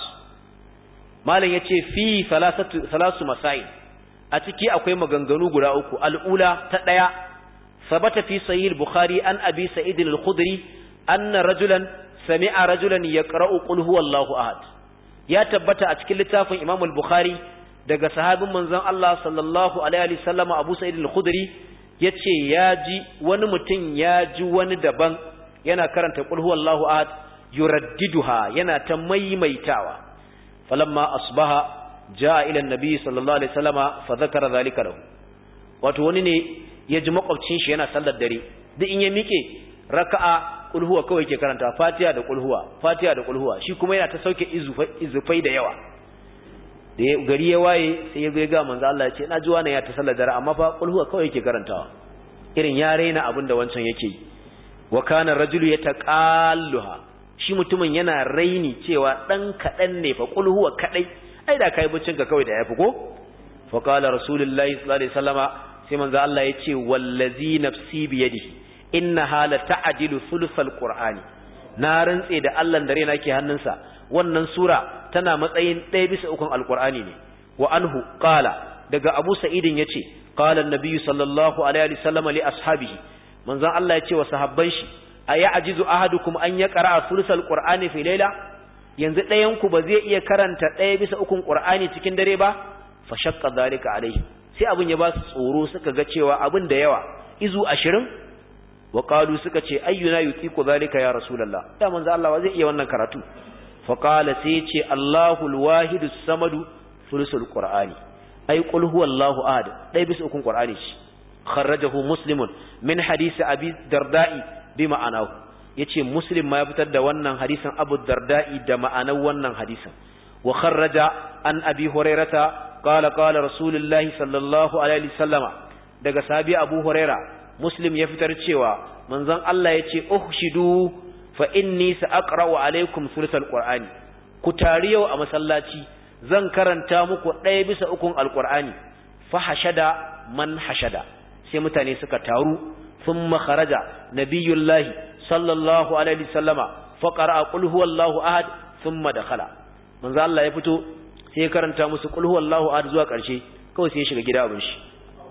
malam yace fi salasu masail a ciki akwai maganganu guda uku al-ula ta daya sabata fi sahih al-bukhari an abi sa'id al-khudri anna rajulan sami'a rajulan yaqra'u qul huwallahu ahad ya tabbata a cikin littafin imam al-bukhari daga sahabin manzon Allah sallallahu alaihi wasallam abu sa'id al-khudri yace ya ji wani mutum ya ji wani daban yana karanta qul huwallahu ahad yuraddiduha yana ta maimaitawa falamma asbaha jaa ila an-nabi sallallahu alaihi wasallama fa dhakara dhalika lahu wato wani ne ya ji makwabcin shi yana sallar dare duk in ya mike raka'a qul huwa kawai ke karanta fatiha da qul huwa shi kuma yana ta sauke izufai da yawa da gari ya waye sai ya ga manzo Allah ya ce na ji wani ya ta sallar dare amma fa qul huwa kawai yake karantawa irin ya raina abin da wancan yake yi wa kana rajulu yataqalluha shi mutumin yana raini cewa dan kadan ne fa qul huwa kadai ai da kai bucin ka kawai da yafi ko fa qala rasulullahi sallallahu alaihi wasallama sai manzo Allah ya ce wallazi nafsi bi yadihi innaha la ta'dilu thuluthal qur'ani na rantse da Allah da raina ke hannunsa wannan sura tana matsayin 1/3 alqur'ani ne wa anhu qala daga Abu Sa'idin yace qala an-nabiy sallallahu alaihi wasallam li ashabihi manzon Allah yace wa sahabban shi ayajizu ahadukum an yaqra thuluthal qur'ani fi layla yanzu ɗayan ku ba zai iya karanta 1/3 qur'ani cikin dare ba fa shaqqa dhalika alaihi sai abun ya ba su tsoro suka ga cewa abun da yawa izu 20 wa qalu suka ce ayyuna yutiqu dhalika ya rasulullah ya manzo Allah wa zai iya wannan karatu fa qala sai ce Allahul wahidus samadu thuluthul qur'ani ay qul huwallahu ahad 1/3 qur'ani shi kharrajahu muslimun min hadisi abi darda'i bi ma'anahu yace muslim ma ya fitar da wannan hadisin abu darda'i da ma'anar wannan hadisin wa kharraja an abi hurairata qala qala rasulullahi sallallahu alaihi wasallama daga sahabi abu huraira muslim ya fitar cewa manzon Allah yace uhshidu fa inni sa'aqra'u alaikum thuluthal qur'ani ku tari yau a masallaci zan karanta muku 1/3 alqur'ani fa hashada man hashada sai mutane suka taru thumma kharaja nabiyullahi sallallahu alaihi wasallama fa qara'a qul huwallahu ahad thumma dakhala manzo Allah ya fito sai karanta musu qul huwallahu ahad zuwa karshe kawai sai ya shiga gida abin shi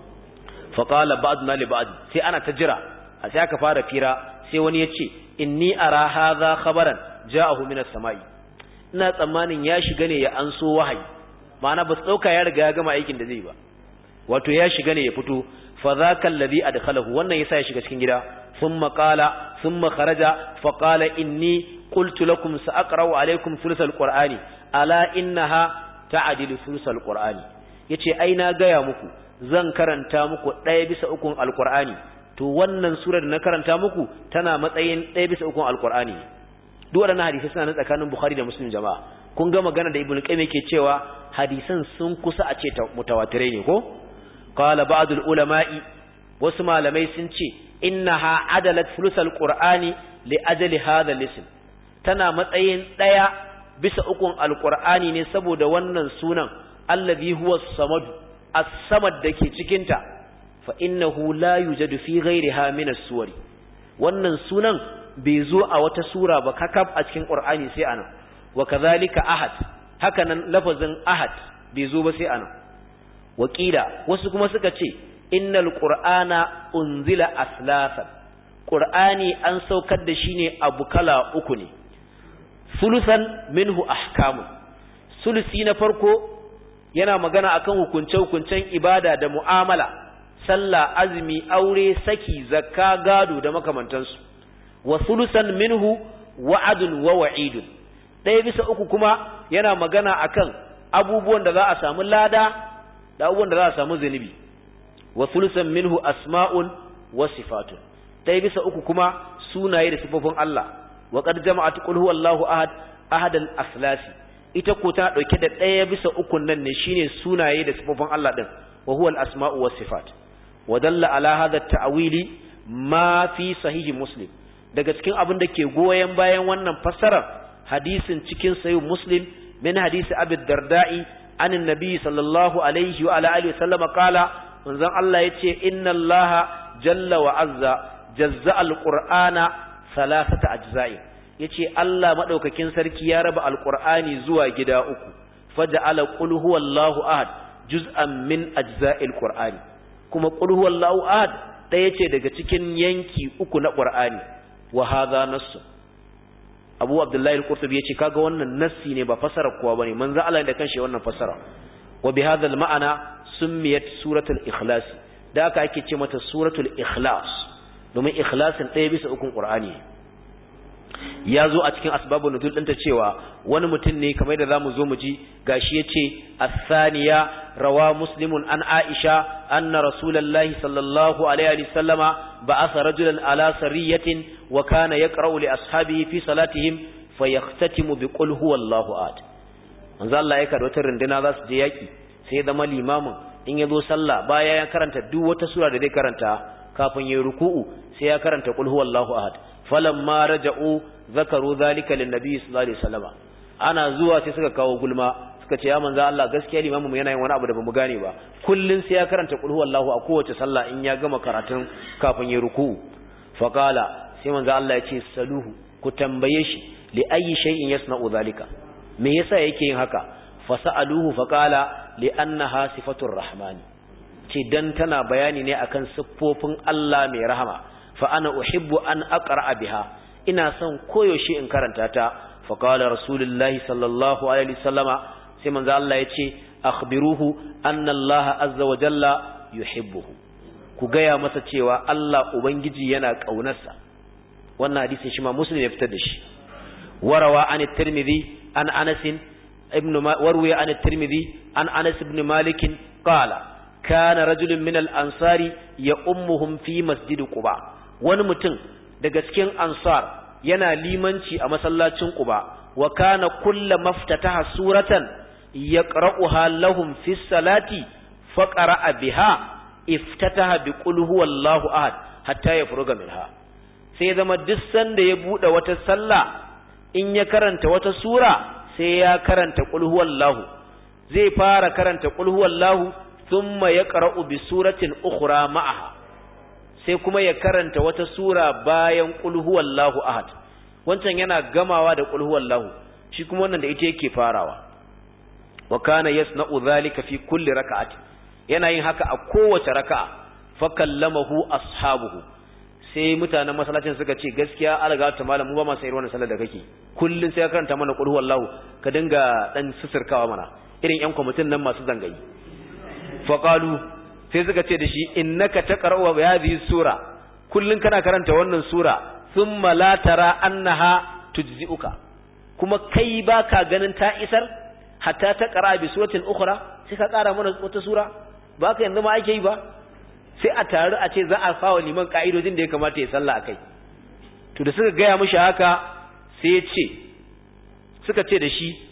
fa qala ba'duna li ba'd sai ana ta jira sai aka fara fira sai wani ya ce inni ara hadha khabaran ja'ahu minas sama'i ina tsammanin ya shiga ne ya anso wahayi ma'ana ba su dauka ya riga ya gama aikin da zai ba wato ya shiga ne ya fito fa zaka alladhi adkhalahu wannan yasa ya shiga cikin gida thumma qala thumma kharaja fa qala inni qultu lakum sa'aqra'u alaykum thuluthal qur'ani ala innaha ta'dilu thuluthal qur'ani yace ai na gaya muku zan karanta muku 1/3 alqur'ani to wannan surar da na karanta muku tana matsayin 1/3 alqur'ani duk waɗannan hadisi suna nan tsakanin Bukhari da Muslim jama'a kun ga magana da Ibn Qayyim yake cewa hadisan sun kusa a ce mutawatirai ne ko qala ba'dul ulama'i wasu malamai sun ce innaha adalat thuluthal qur'ani li ajli hadha al-ism tana matsayin 1/3 alqur'ani ne saboda wannan sunan allazi huwa as-samad as-samad dake cikin ta fa innahu la yujadu fi ghayriha min as-suwari wannan sunan bai zo a wata sura ba kakab a cikin qur'ani sai anan wa kadhalika ahad hakanan lafazin ahad bai zo ba sai anan wakila wasu kuma suka ce innal qur'ana unzila aslasan qur'ani an saukar da shi ne abu kala uku ne sulusan minhu ahkamun sulusi na farko yana magana akan hukunce-hukuncen ibada da mu'amala sallah azumi aure saki zakka gado da makamantansu wa sulusan minhu wa'adun wa wa'idun 1/3 kuma yana magana akan abubuwan da za a samu lada da abubuwan da za a samu zunubi wa thuluthan minhu asma'un wa sifatun dai bisa uku kuma sunaye da sifofin Allah wa qad jama'at qul huwallahu ahad al-aslasi ita ko ta dauke da daya bisa uku nan ne shine sunaye da sifofin Allah din wa huwa al-asma'u was sifat wa dalla ala hadha at-ta'wili ma fi sahih muslim daga cikin abin da ke goyen bayan wannan fassara hadisin cikin sahih muslim min hadisi abi darda'i anin nabi sallallahu alaihi wa ala alihi wasallama qala manzon Allah yace inna allaha jalla wa azza jazza al-qur'ana thalathata ajza'i yace Allah madaukakin sarki ya raba al-qur'ani zuwa gida uku faja'ala qul huwallahu ahad juz'an min ajza'il qur'ani kuma qul huwallahu ahad daya ce daga cikin yanki uku na qur'ani wa hadha nass Abu Abdullahi al-Qurtubi yace kaga wannan nassi ne ba fasara kowa bane manzo Allah da kanshi wannan fasara wa bi hadha al-ma'ana summiyat suratul ikhlas da aka ake ce mata suratul ikhlas domin ikhlasin ɗaya bisa ukun qur'ani ya zo a cikin asbabun nuzul ɗinta cewa wani mutum ne kamar da zamu zo mu ji gashi yace as-saniya rawa muslimun an aisha anna rasulullahi sallallahu alaihi wasallama ba'atha rajulan ala sariyatin wa kana yaqra'u li ashabihi fi salatihim fayahtatimu bi qul huwallahu ahad manzo Allah ya kada wata runduna za su je yaki sai da limamin in yazo sallah baya ya karanta duk wata sura da zai karanta kafin yayin ruku'u sai ya karanta qul huwallahu ahad falamma raja'u zakaru zalika linnabi sallallahu alaihi wasallam ana zuwa sai suka kawo gulma suka ce ya manzo Allah gaskiya limamin mu yana yin wani abu da bamu gane ba kullun sai ya karanta qul huwallahu a kowace sallah in ya gama karatun kafin ya ruku faqala sai manzo Allah ya ce saluhu ku tambaye shi li ayi shay'in yasna'u zalika me yasa yake yin haka fasaluhu faqala li annaha sifatur rahmani ce dan tana bayani ne akan siffofin Allah mai rahama fa ana uhibbu an aqra biha ina son koyaushe in karanta ta fa qala rasulullahi sallallahu alaihi wasallama sai manzo Allah yace akhbiruhu anna Allah azza wa jalla yuhibbuhu ku gaya masa cewa Allah ubangiji yana kaunarsa wannan hadisin shi ma muslim ya fitar da shi warawa an at-tirmidhi an Anas ibn warwiya an at-tirmidhi an Anas ibn Malik qala kana rajulun min al-ansari ya ummuhum fi masjid Quba wani mutum daga cikin ansar yana limanci a masallacin Quba wa kana kullu maftataha suratan yaqra'uha lahum fi salati faqara'a biha iftataha bi qul huwallahu ahad hatta yafruga minha sai zama duk sanda ya bude wata sallah in ya karanta wata sura sai ya karanta qul huwallahu zai fara karanta qul huwallahu thumma yaqra'u bi suratin ukhra ma'aha sai kuma ya karanta wata sura bayan qul huwallahu ahad wancan yana gamawa da qul huwallahu shi kuma wannan da ita yake farawa wa kana yasna'u dhalika fi kulli rak'ati yana yin haka a kowace raka'a fa kallamahu ashabuhu sai mutanen masallacin suka ce gaskiya alga ta malam mu ba ma sai wannan sallar da kake kullun sai ka karanta mana qul huwallahu ka dinga dan sussurkawa mana irin yan kwamitin nan masu zangayi fa qalu sai suka ce da shi innaka taqra'u bi hadhihi sura kullun kana karanta wannan sura thumma la tara annaha tujzi'uka kuma kai baka ganin ta isar hatta taqra bi suratin ukhra sai ka kara mana wata sura baka yanzu ma ake yi ba sai a taru a ce za a fawa liman ka'idojin da ya kamata ya salla akai to da suka gaya mishi haka sai ya ce suka ce da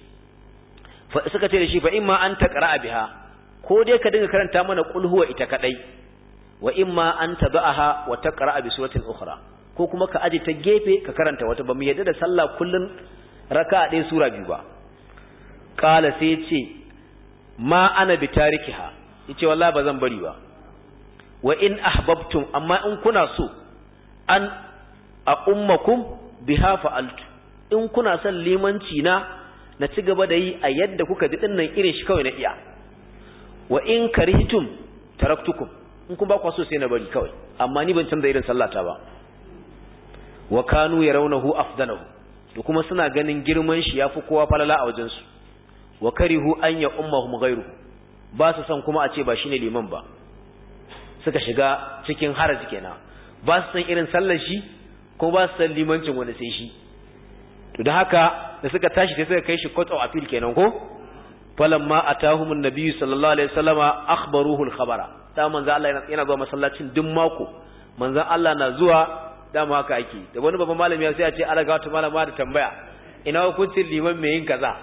shi fa imma an taqra biha ko dai ka dinga karanta mana qul huwa ita kadai wa imma an tabaha wa taqra bi suratin ukhra ko kuma ka aje ta gefe ka karanta wata ba mu yadda da sallah kullun raka'a ɗaya sura biyu ba qala sai yace ma ana bi tarikiha yace wallahi bazan bari ba wa in ahbabtum amma in kuna so an a ummakum biha fa'altu in kuna son limanci na ci gaba da yi a yadda kuka ji dinnan irin shi kawai na iya wa in karihtum taraktukum in kun ba ku so sai na bari kawai amma ni ban canza irin sallata ba wa kanu yarawnahu afdalahu to kuma suna ganin girman shi yafi kowa falala a wajen su wa karihu an ya ummahum ghayru ba su san kuma a ce ba shine liman ba suka shiga cikin haraji kenan ba su san irin sallar shi ko ba su san limancin wanda sai shi to da haka da suka tashi sai suka kai shi court of appeal kenan ko falamma atahumun nabiyyu sallallahu alaihi wasallama akhbaruhu al-khabara da manzon Allah yana zuwa masallacin duk mako manzon Allah na zuwa dama haka ake da wani babban malami sai ya ce alaga wata malama da tambaya ina hukuncin liman mai yin kaza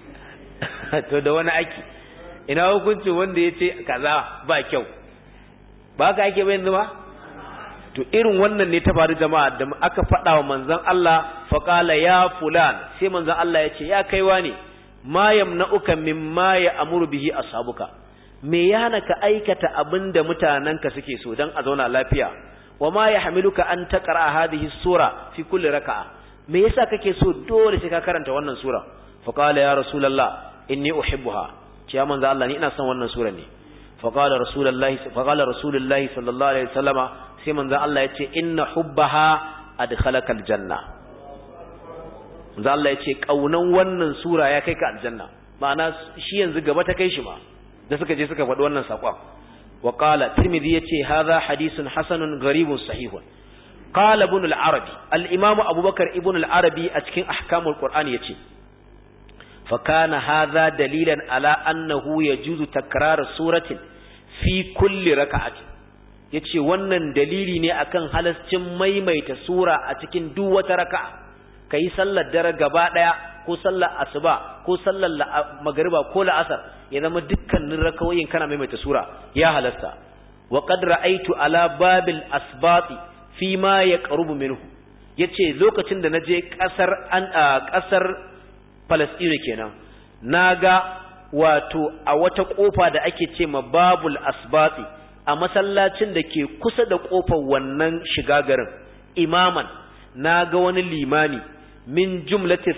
to da wani aiki ina hukuncin wanda yace kaza ba kyau ba ka ake ba yanzu ba to irin wannan ne ta faru jama'a da aka faɗa wa manzon Allah faqala ya fulan sai manzon Allah ya ce ya kaiwa ne ma yamna'uka mimma ya'muru bihi ashabuka me ya hana ka aikata abinda mutananka suke so dan a zauna lafiya wa ma yahmiluka an taqra hadhihi sura fi kulli raka'a me yasa kake so dole sai ka karanta wannan sura faqala ya rasulullah inni uhibbuha ce ya manzon Allah ni ina son wannan sura ne faqala rasulullahi sallallahu alaihi wasallama sai manzo Allah yace inna hubbaha adkhalaka aljanna manzo Allah yace kaunan wannan sura ya kai ka aljanna ma'ana shi yanzu gaba ta kai shi ma da suka je suka faɗi wannan sakon wa qala tirmidhi yace hadha hadithun hasanun gharibun sahihun qala ibn al-arabi al-imam abubakar ibn al-arabi a cikin ahkamul qur'an yace fa kana hadha dalilan ala annahu yajuzu takrar suratin fi kulli raka'atin yace wannan dalili ne akan halascin maimaita sura a cikin duk wata raka'a kai sallar dare gaba daya ko sallar asuba ko sallar magriba ko la'asar ya zama dukkanin rakawoyin kana maimaita sura ya halasta wa qad ra'aytu ala babil asbati fi ma yaqrubu minhu yace lokacin da naje kasar Palestine kenan naga wato a wata kofa da ake ce ma babul asbati a masallacin da ke kusa da kofar wannan shiga garin imaman naga wani limami min jumlati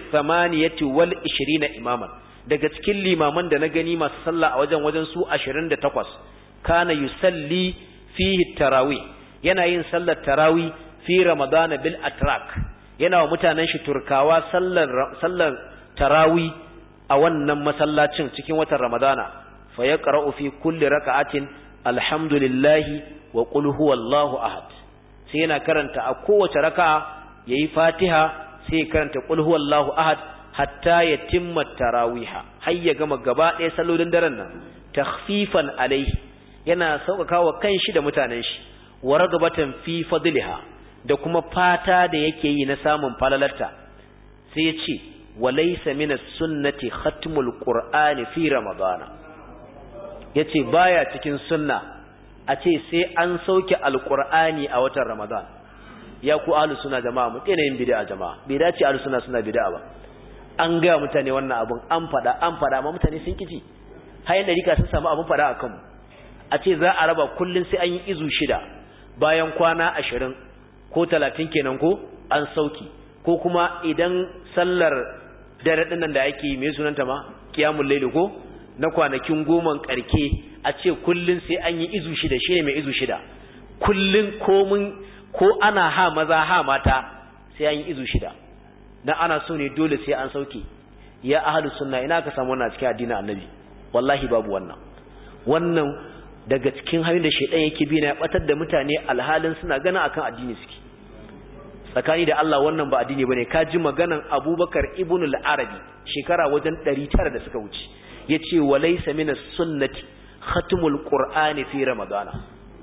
28 imaman daga cikin limaman da na gani masu sallah a wajen su 28 kana yusalli fihi tarawih yana yin sallar tarawih fi ramadana bil atrak yana wa mutanen shi turkawa sallar tarawih a wannan masallacin cikin watan ramadana fa yaqra'u fi kulli raka'atin alhamdulillahi wa qul huwallahu ahad sai yana karanta a kowace raka'a yayi fatiha sai ya karanta qul huwallahu ahad hatta yatimma tarawiha har ya gama gaba ɗaya sallolin daren nan takhfifan alaihi yana sauƙaƙawa kanshi da mutanen shi wa ragabatan fi fadliha da kuma fata da yake yi na samun falalarta sai ya ce walaysa min as-sunnati khatmul qur'ani fi ramadana yace baya cikin sunna a ce sai an sauke alqur'ani a watan ramadan ya ku ahlus sunna jama'a mu tsene yin bid'a jama'a bai dace ahlus sunna suna bid'a ba an ga mutane wannan abun an fada amma mutane sun kici hayan da rika sun samu abun fada akan mu a ce za a raba kullun sai an yi izu 6 bayan kwana 20 ko 30 kenan ko an sauki ko kuma idan sallar dare dinnan da ake yi me sunanta ma qiyamul layl ko na kwanakin goman karke a ce kullun sai an yi izu 6 shine mai izu 6 kullun ko ana ha maza ha mata sai an yi izu 6 dan ana so ne dole sai an sauke ya ahlus sunna ina ka samu wannan cikin addinin annabi wallahi babu wannan daga cikin hanyoyin da shedan yake bi na ya batar da mutane alhalin suna gana akan addini suke tsakani da Allah wannan ba addini bane ka ji maganan Abubakar ibn al-Arabi shekara wajen 900 da suka wuce yace walaysa minas sunnati khatmul qur'ani fi ramadana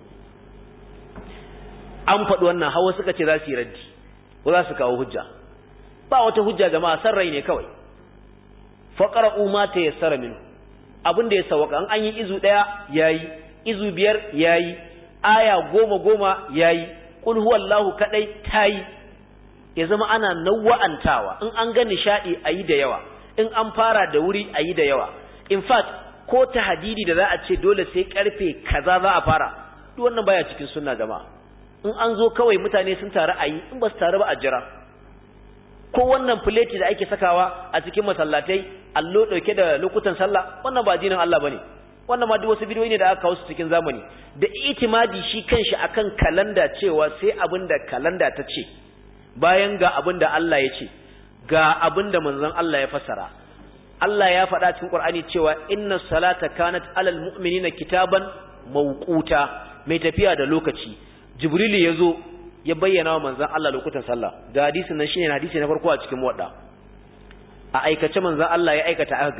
an faɗi wannan hawa suka ce za su yi raddi ko za su kawo hujja ba wata hujja jama'a san rai ne kawai faqra'u ma tayassara min abin da ya sawaka an yi izu 1 yayi izu 5 yayi aya 10 yayi qul huwallahu kadai tayi ya zama ana nawa'antawa in an ga nishadi ayi da yawa in an fara da wuri ayi da yawa in fact ko tahdidi da za a ce dole sai karfe kaza za a fara duk wannan baya cikin sunna jama'a in an zo kawai mutane sun taru ayi in ba su taru ba a jira ko wannan plate da ake sakawa a cikin masallatai allo dauke da lokutan sallah wannan ba dinin Allah bane wannan ma duk wasu bidiyoyi ne da aka kawo su cikin zamani da itimadi shi kanshi akan kalanda cewa sai abinda kalanda ta ce bayan ga abinda Allah ya ce ga abinda manzon Allah ya fassara Allah ya faɗa cikin Qur'ani cewa inna salata kanat alal mu'minina kitaban mawquta mai tafiya da lokaci Jibril yazo ya bayyana wa manzon Allah lokutan sallah ga hadisin nan shine hadisi na farko a cikin muwadda a aikace manzon Allah ya aikata aka gani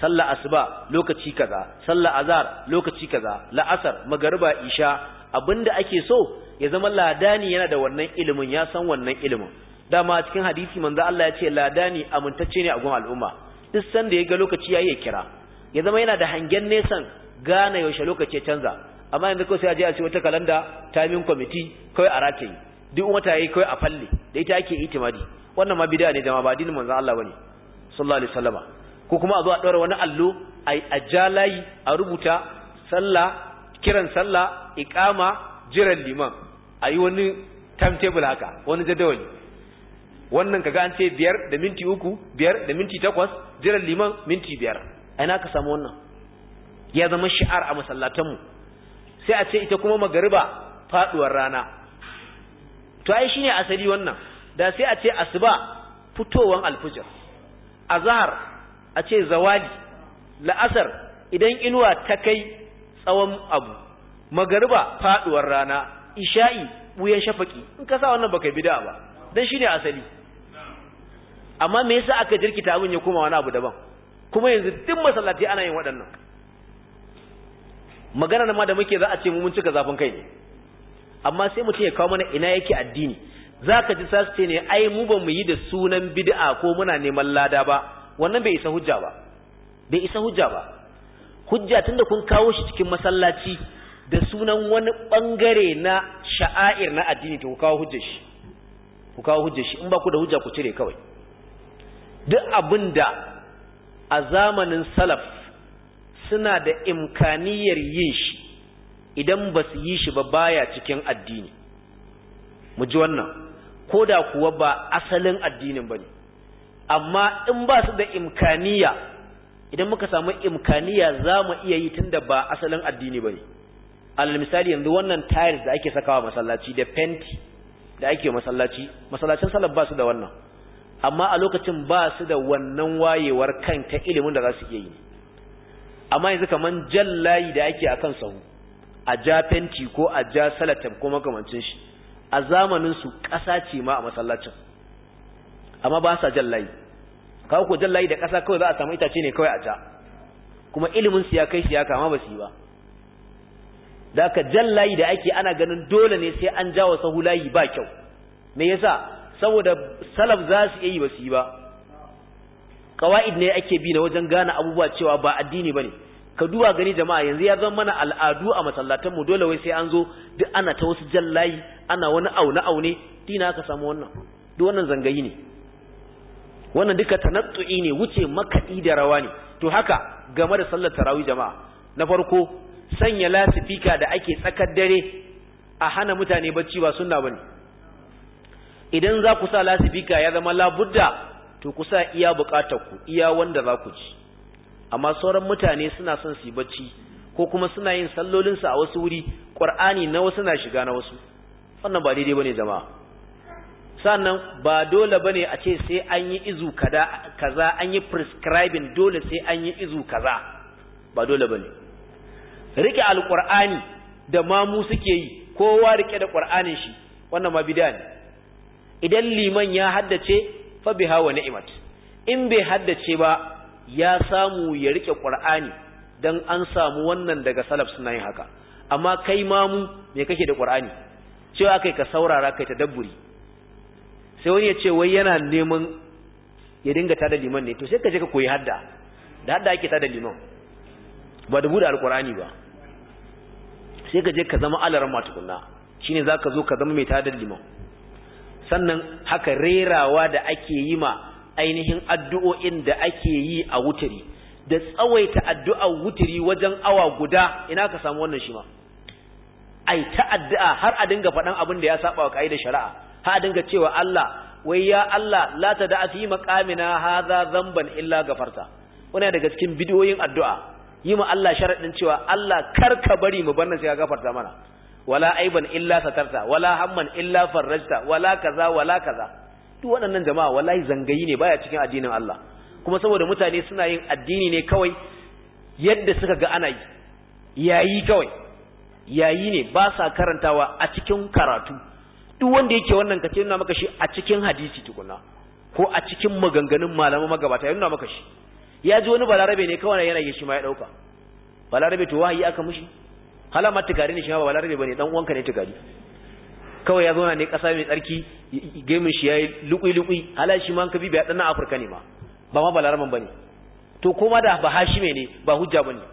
sallar asuba lokaci kaza, sallar azhar lokaci kaza, la'asar, magariba, isha. Abinda ake so ya zama ladani yana da wannan ilimin, ya san wannan ilimin. Dama cikin hadisi manzo Allah ya ce ladani amintacce ne a gun al'umma. Duk sanda ya ga lokaci yayi ya kira. Ya zama yana da hangen nesan gane yaushe lokaci ya canza. Amma yanzu ko sai a je a ce wata kalanda timing committee kai a rataye. Duk wata yayi kai a falle. Da ita ake itimadi. Wannan ma bid'a ne jama'a, ba dinin manzo Allah bane sallallahu alaihi wasallama. Ko kuma a zo a daura wani allo a jalayi a rubuta sallah, kiran sallah, iqama, jiran liman. Ayi wani timetable haka, wani jadawali. Wannan kaga an ce 5 da minti 3, 5 da minti 8, jiran liman minti 5. Aina ka samu wannan? Ya zama shi'ar a masallatanmu. Sai a ce ita kuma magariba faduwar rana. To ai shine asali wannan. Da sai a ce asuba fitowan alfujr. Azhar a ce zawali. La'asar idan inuwa ta kai tsawon abu. Magariba faduwar rana. Isha'i buyan shafaki. In ka sa wannan baka bid'a ba. Dan shine asali. Amma me yasa aka jirkita abin ya koma wani abu daban? Kuma yanzu duk masallaci ana yin waɗannan. Magana na ma da muke za a ce mu mun cika zafin kai ne. Amma sai mutum ya kawo mana ina yake addini. Zaka ji sasu ce ne ai mu ba mu yi da sunan bid'a ko muna neman lada ba. Wannan bai isa hujja ba. Bai isa hujja ba. Hujja tunda kun kawo shi cikin masallaci da sunan wani bangare na sha'air na addini to ku kawo hujjar shi. Ku kawo hujjar shi in ba ku da hujja ku cire kawai. Duk abinda a zamanin salaf suna da imkaniyar yin shi idan ba su yi shi ba baya cikin addini. Mu ji wannan, ko da kuwa ba asalin addinin ba ne. Amma in ba su da imkaniya, idan muka samu imkaniya za mu iya yi tun da ba asalin addini ba ne. Alal misali yanzu wannan tiles da ake sakawa masallaci da fenti da ake masallaci, masallacin salaf ba su da wannan. Amma a lokacin ba su da wannan wayewar kan ta ilimin da za su iya yi. Amma yanzu kaman jallayi da ake akan sahu, a ja fenti ko a ja salatam ko makamancin shi, a zamanin su ƙasa ce ma a masallacin. Amma ba sa jallayi. Kawo ko jallayi da ƙasa kawai za a samu itace ne kawai a ja. Kuma ilimin su ya kai su ya kama ba su yi ba. Da aka jallayi da ake ana ganin dole ne sai an jawo sahu layi ba kyau. Me yasa? Saboda salaf za su yi ba su yi ba. Qawaid ne ake bi na wajen gane abubuwa cewa ba addini bane. Ka duba gani jama'a yanzu ya zama mana al'adu a masallatan mu dole wai sai an zo duk ana ta wasu jallayi, ana wani aune dina ka samu wannan. Duk wannan zangayi ne. Wannan duka tanattu'i ne, wuce makadi da rawa ne. To haka game da sallar tarawih jama'a. Na farko sanya lasifika da ake tsakar dare a hana mutane bacci ba sunna bane. Idan za ku sa lasifika ya zama labudda to ku sa iya bukatarku, iya wanda za ku ji. Amma sauran mutane suna son su yi bacci ko kuma suna yin sallolinsu a wasu wuri, Qur'ani na wasu na shiga na wasu. Wannan ba daidai bane jama'a. Sannan ba dole bane a ce sai an yi izu kaza an yi prescribing dole sai an yi izu kaza. Ba dole bane. Rike alqur'ani da mamu suke yi, kowa rike da Qur'anin shi, wannan ma bid'a ne. Idan liman ya haddace fa biha wa ni'mat, in bai haddace ba ya samu ya rike Qur'ani dan an samu wannan daga salaf suna yin haka. Amma kai mamu me kake da Qur'ani? Cewa kai ka saurara kai tadabburi. Sai wani ya ce wai yana neman ya dinga tada liman ne, to sai ka je ka koyi hadda. Da hadda ake tada liman, ba da bude alqur'ani ba. Sai ka je ka zama alaran tukunna, shine zaka zo ka zama mai tada liman. Sannan haka rerawa da ake yi ma ainihin addu'o'in da ake yi a wutiri, da tsawaita addu'ar wutiri wajen awa guda, ina ka samu wannan shi ma. Ai ta addu'a har a dinga faɗan abin da ya saba wa kaidar shari'a, har a dinga cewa Allah, wai ya Allah la tada'a fi maqamina hadha dhanban illa gafarta. Wannan daga cikin bidiyoyin addu'a, yi ma Allah sharadin cewa Allah kar ka bari mu bannan sai ya gafarta mana. Wala aiban illa satarta, wala hamman illa farrajta, wala kaza wala kaza. Duk waɗannan jama'a wallahi zangayi ne, baya cikin addinin Allah. Kuma saboda mutane suna yin addini ne kawai yadda suka ga ana yi, yayi kawai, yayi ne, ba sa karantawa a cikin karatu. Duk wanda yake wannan kace nuna maka shi a cikin hadisi tukuna, ko a cikin maganganun malaman magabata ya nuna maka shi. ya ji wani balarabe ne kawai yana yi shi ma ya dauka balarabe to wahayi aka mushi halama tukari ne shi ma balarabe bane dan uwanka ne tukari kawai ya zauna ne kasa mai tsarki gemin shi yayi lukui hala shi ma kabi bai dan Afirka ne ma ba ma balaraban bane to kuma da ba hashime ne ba hujja bane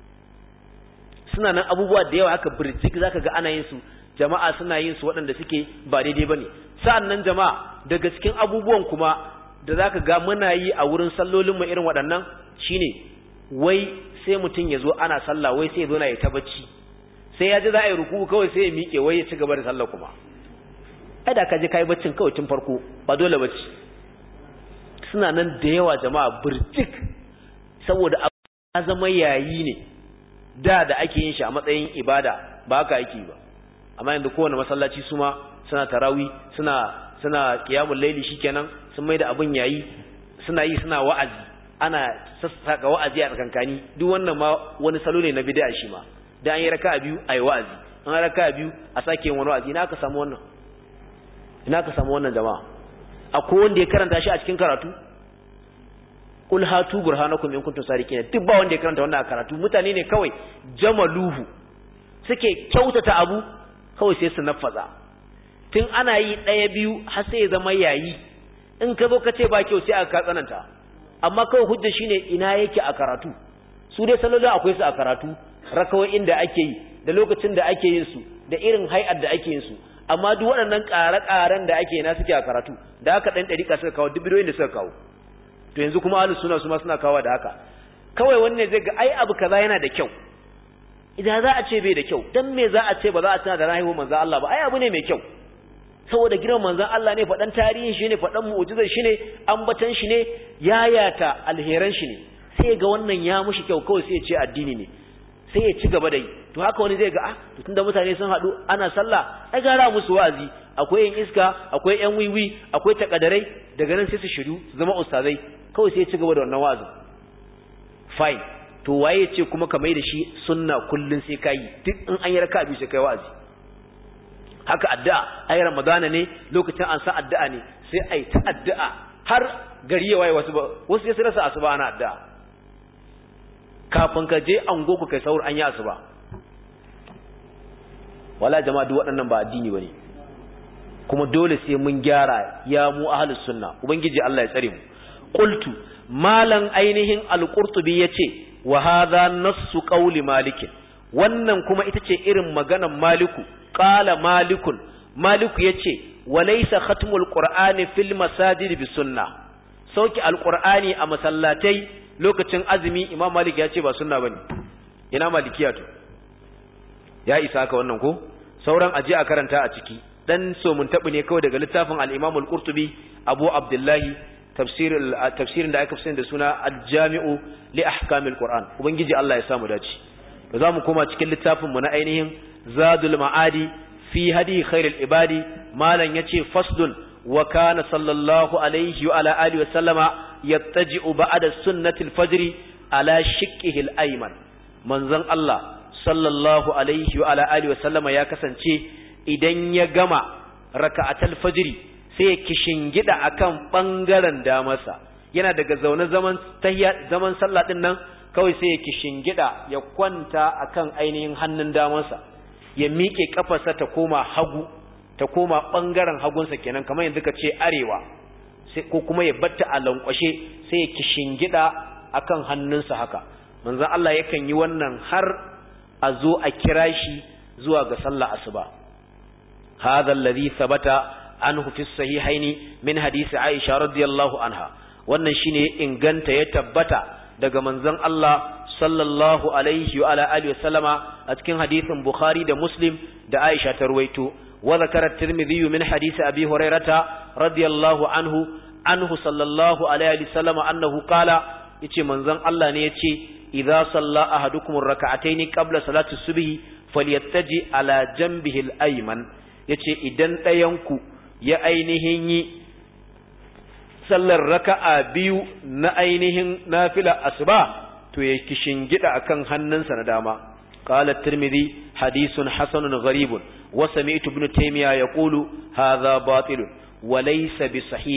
suna nan abubuwa da yawa haka birjik zaka ga ana yin su jama'a suna yin su waɗanda suke ba daidai bane sa'annan jama'a daga cikin abubuwan kuma da zaka ga muna yi a wurin sallolin mu irin waɗannan shine wai sai mutun yazo ana sallah wai sai yazo na yi ta bacci sai ya ji za a yi ruku kawai sai ya miƙe wai ya ci gaba da sallah kuma kada ka je kai baccin kawai tun farko ba dole bacci suna nan da yawa jama'a birjik saboda ya zama yayi ne da ake yin shi a matsayin ibada ba haka yake ba amma yanzu kowane masallaci su ma suna tarawi suna qiyamul laili shikenan sun mai da abun yayi suna yi suna wa'azi ana sassaka wa'azi a tsakankani duk wannan ma wani salo ne na bid'a shi ma da an yi raka'a biyu ayi wa'azi an yi raka'a biyu a sake yin wani wa'azi ina ka samu wannan jama'a akwai wanda ya karanta shi a cikin karatu kul hatu burhanakum in kuntum sadiqin duk ba wanda ya karanta wannan a karatu mutane ne kawai jamaluhu suke kyautata abu kawai sai su nafaza tun ana yi daya biyu har sai ya zama yayi in ka zo ka ce ba kyau sai aka tsananta amma kawai hujja shine ina yake a karatu su dai sallolin akwai su a karatu rakawoyin da ake yi da lokacin da ake yin su da irin hay'ar da ake yin su amma duk waɗannan ƙare-ƙaren da ake na suke a karatu da aka ɗan ɗariƙa suka kawo duk bidiyoyin da suka kawo to yanzu kuma ahlus sunna su ma suna kawo da haka kawai wanne zai ga ai abu kaza yana da kyau idan za a ce bai da kyau dan me za a ce ba za a tana da rahimu manzon Allah ba ai abu ne mai kyau saboda girman manzon Allah ne faɗan tarihin shi ne faɗan mu'jizar shi ne ambatan shi ne yayata alheran shi ne sai ga wannan ya mushi kyau kawai sai ya ce addini ne sai ya ci gaba da yi to haka wani zai ga to tunda mutane sun haɗu ana sallah ai gara musu wa'azi akwai yan iska akwai yan wiwi akwai takadarai daga nan sai su shiru su zama ustazai kawai sai ya ci gaba da wannan wa'azin fine to waye ce kuma ka mai da shi sunna kullun sai kai duk in an yi raka'a biyu sai kai wa'azi haka addu'a ai ramadana ne lokacin an sa addu'a ne sai ai ta addu'a har gari ya waye wasu sai su rasa asuba ana addu'a kafin ka je ango ku kai saur an yi asuba wala jama'a duk waɗannan ba addini bane kuma dole sai mun gyara ya mu ahlus sunna ubangiji Allah ya tsare mu qultu malan ainihin al-qurtubi yace wa hadha nassu qawli malik wannan kuma ita ce irin maganar maliku qala malikun maliku yace walaysa khatmul qur'ani fil masajid bis sunnah sauki al-qur'ani a masallatai lokacin azumi imam malik ya ce ba sunna bane ina malikiya to ya isa ka wannan ko sauran aje a karanta a ciki dan so mun tabi ne kawai daga littafin al-imam al-qurtubi abu abdullahi tafsirin da aka fi da suna al-jami'u li ahkamil qur'an ubangiji Allah ya samu dace to zamu koma cikin littafin mu na ainihin zadul ma'adi fi hadi khairil ibadi malan yace faslun wa kana sallallahu alaihi wa ala alihi wa sallama yattaji'u ba'da sunnati al-fajr ala shiqqihi al-ayman manzon Allah sallallahu alaihi wa ala alihi wa sallama ya kasance idan ya gama raka'atul fajr sai ya kishingida akan bangaren damarsa yana daga zaune zaman sallah din nan kawai sai ya kishingida ya kwanta akan ainihin hannun damarsa ya miƙe kafarsa ta koma hagu ta koma bangaren hagunsa kenan kamar yanzu ka ce arewa sai ko kuma ya batta a lankwashe sai ya kishingida akan hannunsa haka manzon Allah yakan yi wannan har a zo a kira shi zuwa ga sallah asuba hadha alladhi thabata anhu fi sahihaini min hadisi Aisha radiyallahu anha wannan shine inganta ya tabbata daga manzon Allah sallallahu alaihi wa ala alihi wasallama a cikin hadisin Bukhari da Muslim da Aisha ta ruwaito wa zakara Tirmidhi min hadisi Abi Hurairah radiyallahu anhu sallallahu alaihi wasallama annahu qala yace manzon Allah ne yace idza salla ahadukum rak'atayn qabla salati subhi falyattaji ala janbihi al-ayman yace idan dayanku ya ainihin yi sallar raka'a biyu na ainihin nafila asuba to ya kishingida akan hannunsa na dama qala at-tirmidhi hadithun hasanun gharibun wa sami'tu ibn taymiya yaqulu hadha batil wa laysa bi sahih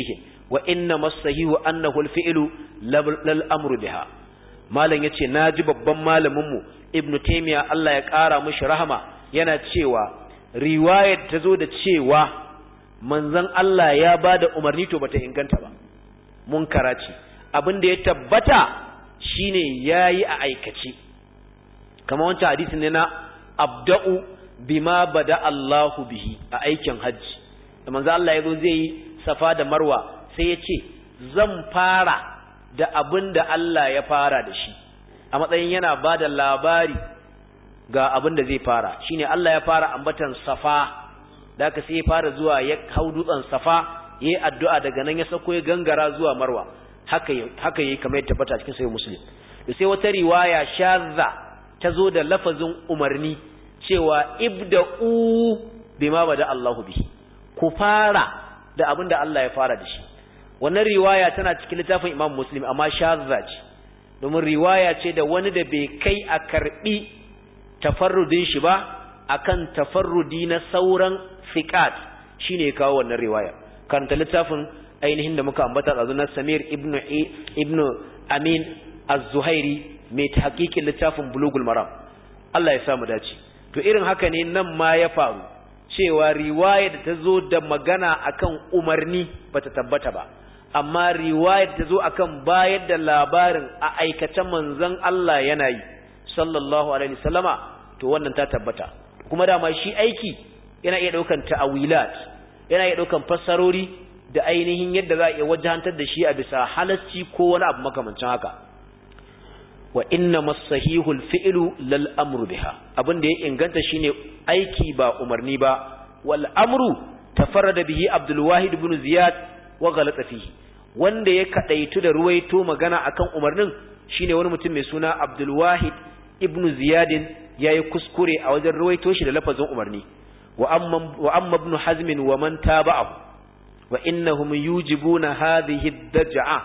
wa inna masahihu annahu al-fi'lu lal amru biha. malam yace naji babban malamin mu ibnu taymiya Allah ya kara mishi rahama yana cewa riwayar ta zo da cewa manzon Allah ya bada umarni to bata inganta ba, munkara ce. abin da ya tabbata shine yayi a aikace, kamar wancan hadisin ne na abda'u bima bada Allahu bihi a aikin hajji da manzon Allah yazo zai yi safa da marwa sai ya ce zan fara da abin da Allah ya fara da shi, a matsayin yana ba da labari ga abin da zai fara. shine Allah ya fara ambatan safa, da aka sai ya fara zuwa ya hau dutsen safa, ya yi addu'a daga nan ya sako ya gangara zuwa marwa, haka yi kamar ya tabbata cikin sahih muslim. da sai wata riwaya shadda ta zo da lafazin umarni cewa ibda'u bima bada Allahu bihi, ku fara da abin da Allah ya fara da shi. wannan riwaya tana cikin littafin Imam Muslim amma shadda ce, domin riwaya ce da wani da bai kai a karbi tafarrudin shi ba akan tafarrudi na sauran fiqat shine ya kawo wannan riwaya. karanta littafin ainihin da muka ambata a na Samir ibnu Amin az-Zuhairi mai tahqiqin littafin Bulughul Maram. Allah ya samu dace. to irin haka ne nan ma ya faru cewa riwaya da ta zo da magana akan umarni bata tabbata ba, amma riwayar ta zo akan bayar da labarin a aikacen manzon Allah yana yi sallallahu alaihi wasallama, to wannan ta tabbata. kuma dama shi aiki yana iya daukan ta'awilat, yana iya daukan fassarori da ainihin yadda za a iya wajahantar da shi a bisa halasci ko wani abu makamancin haka. wa inna masahihul fi'lu lal amru biha, abin da ya inganta shine aiki ba umarni ba. wal amru tafarrada bihi Abdul Wahid ibn Ziyad wa ghalata fihi, wanda ya kadaitu da ruwaito magana akan umarnin shine wani mutum mai suna Abdul Wahid ibn Ziyad, yayi kuskure a wajen ruwaito shi da lafazin umarni. wa amma ibn Hazm wa man tabi'ahu wa innahum yujibuna hadhihi ad-daj'a.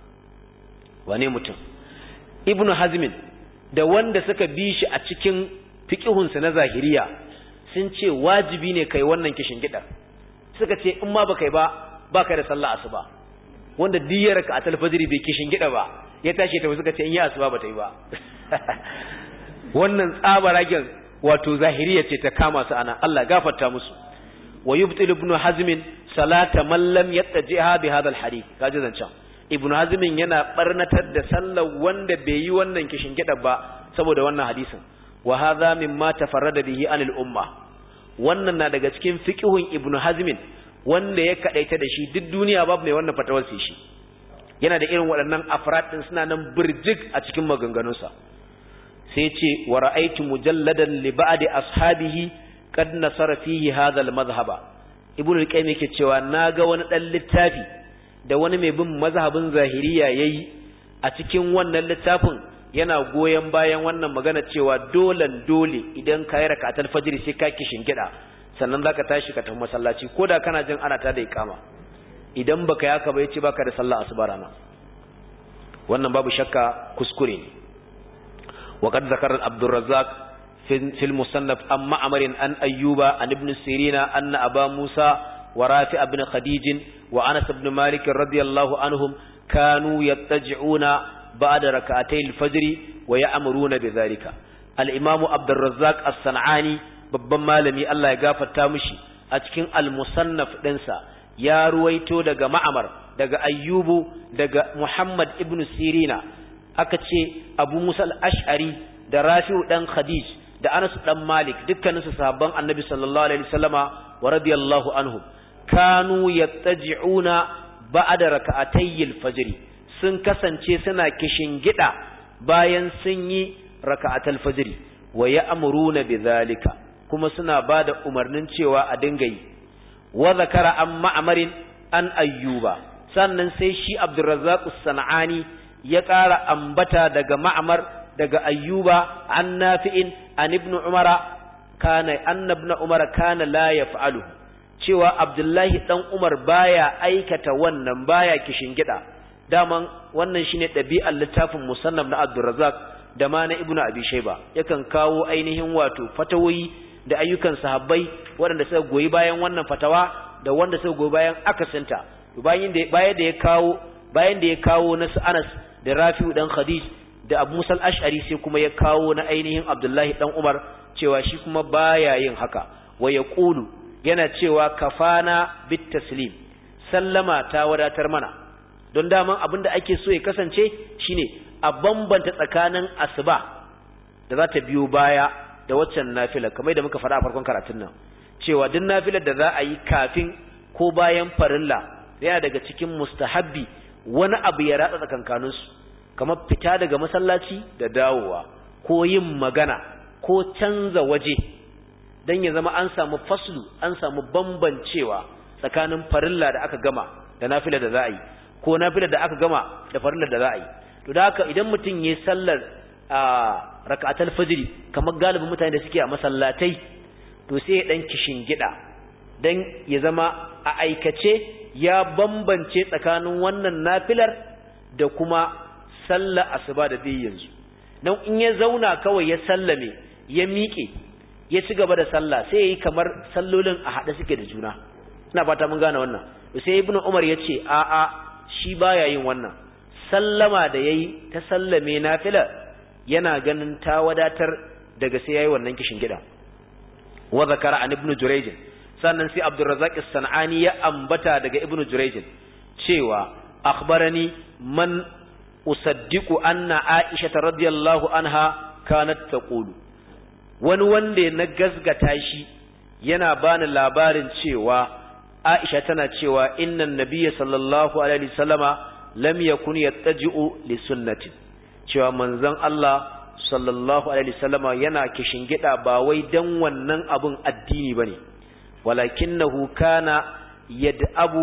wane mutum ibn Hazm da wanda suka bi shi a cikin fiqhunsa na zahiriya sun ce wajibi ne kai wannan kishin gida, suka ce in ma baka yi ba kai da sallah asuba. wanda diyar ka a talfajiri bai kishin gida ba ya tashi ta suka ce in yi asuba bata yi ba. wannan tsabaragen wato zahiriya ce ta kama su ana, Allah gafarta musu. wa yubtil ibn Hazm salata man lam yattajiha bi hadha al-hadith. kaji zancan ibn Hazm yana barnatar da sallar wanda bai yi wannan kishin gida ba saboda wannan hadisin. wa hadha mimma tafarrada bihi anil umma, wannan na daga cikin fiqhun ibn Hazm wanda ya kadaita da shi, duk duniya babu mai wannan fatawar sai shi. yana da irin waɗannan afrad din suna nan burjik a cikin maganganunsa. sai ce wa ra'aytu mujalladan li ba'di ashabihi qad nasara fihi hadha al-madhhaba. ibn al-qayyim yake cewa naga wani dan littafi da wani mai bin mazhabin zahiriya yayi a cikin wannan littafin yana goyen bayan wannan magana cewa dole idan ka yi rak'atul fajr sai ka kishin gida sannan zaka tashi ka tafi masallaci koda kana jin ana ta da iqama. idan baka yi haka ba yace baka da sallah asuba rana. wannan babu shakka kuskure ne. وقد ذكر عبد الرزاق في المصنف عن معمر عن أيوب عن ابن سيرين أن أبا موسى ورافع بن خديج وأنس بن مالك رضي الله عنهم كانوا يتجعون بعد ركعتي الفجر ويأمرون بذلك. الإمام عبد الرزاق الصنعاني babban malami Allah ya gafarta mishi a cikin al-musannaf dinsa ya ruwaito daga Ma'mar daga Ayyubu daga Muhammad ibn Sirina, aka ce Abu Musa al-Ash'ari da Rafi'u dan Khadij da Anas dan Malik dukkaninsu sahabban Annabi sallallahu alaihi wasallama wa radiyallahu anhum kanu yattaji'una ba'da rak'atay al-fajr, sun kasance suna kishingida bayan sun yi raka'atul fajr wa ya'muruna bidhalika, kuma suna bada umarnin cewa a dinga yi. wa zakara an Ma'marin an Ayyuba, sannan sai shi Abdurrazzaq as-San'ani ya ƙara ambata daga Ma'mar daga Ayyuba an Nafi'in an Ibn Umar anna Ibn Umar kana la yaf'alu, cewa Abdullahi dan Umar baya aikata wannan, baya kishingida. daman wannan shine ɗabi'ar littafin musannaf na Abdurrazzaq da ma na Ibn Abi Shayba, yakan kawo ainihin wato fatawoyi da ayyukan sahabbai waɗanda suka goyi bayan wannan fatawa da wanda suka goyi bayan akasinta to bayan da ya kawo na Anas da Rafi'u dan Khadij da Abu Musa al-Ash'ari sai kuma ya kawo na ainihin Abdullahi dan Umar cewa shi kuma baya yin haka wa yaqulu yana cewa kafana bit taslim sallama ta wadatar mana don daman abinda ake so ya kasance shine a bambanta tsakanin asuba da za ta biyo baya da waccan nafila kamar da muka faɗa a farkon karatun nan cewa duk nafilar da za a yi kafin ko bayan farilla yana daga cikin mustahabbi wani abu ya ratsa tsakankanin su kamar fita daga masallaci da dawowa ko yin magana ko canza waje dan ya zama an samu faslu an samu bambancewa tsakanin farilla da aka gama da nafilar da za a yi ko nafilar da aka gama da farillar da za a yi to da haka idan mutum yayi sallar rak'atul fajr kamar galibin mutane da suke a masallatai to sai ya dan kishingida dan ya zama a aikace ya bambance tsakanin wannan nafilar da kuma sallar asuba da dai yanzu dan in ya zauna kawai ya sallame ya miƙe ya ci gaba da sallah sai yayi kamar sallolin a hade suke da juna ina fata mun gane wannan sai ibnu umar yace a a shi baya yin wannan sallama da yayi ta sallame nafila yana ganin ta wadatar daga sai yayi wannan kishin gida wa zakara an ibnu jurayj sannan sai abdurrazzaq as-sanani ya ambata daga ibnu jurayj cewa akhbarani man usaddiqu anna aisha radhiyallahu anha kanat taqulu wani wanda na gazgata shi yana bani labarin cewa Aisha tana cewa innan nabiyya sallallahu alaihi wasallama lam yakun yattaji'u li sunnati cewa manzon Allah sallallahu alaihi wasallama yana kishingida ba wai dan wannan abun addini bane walakinahu kana yad'abu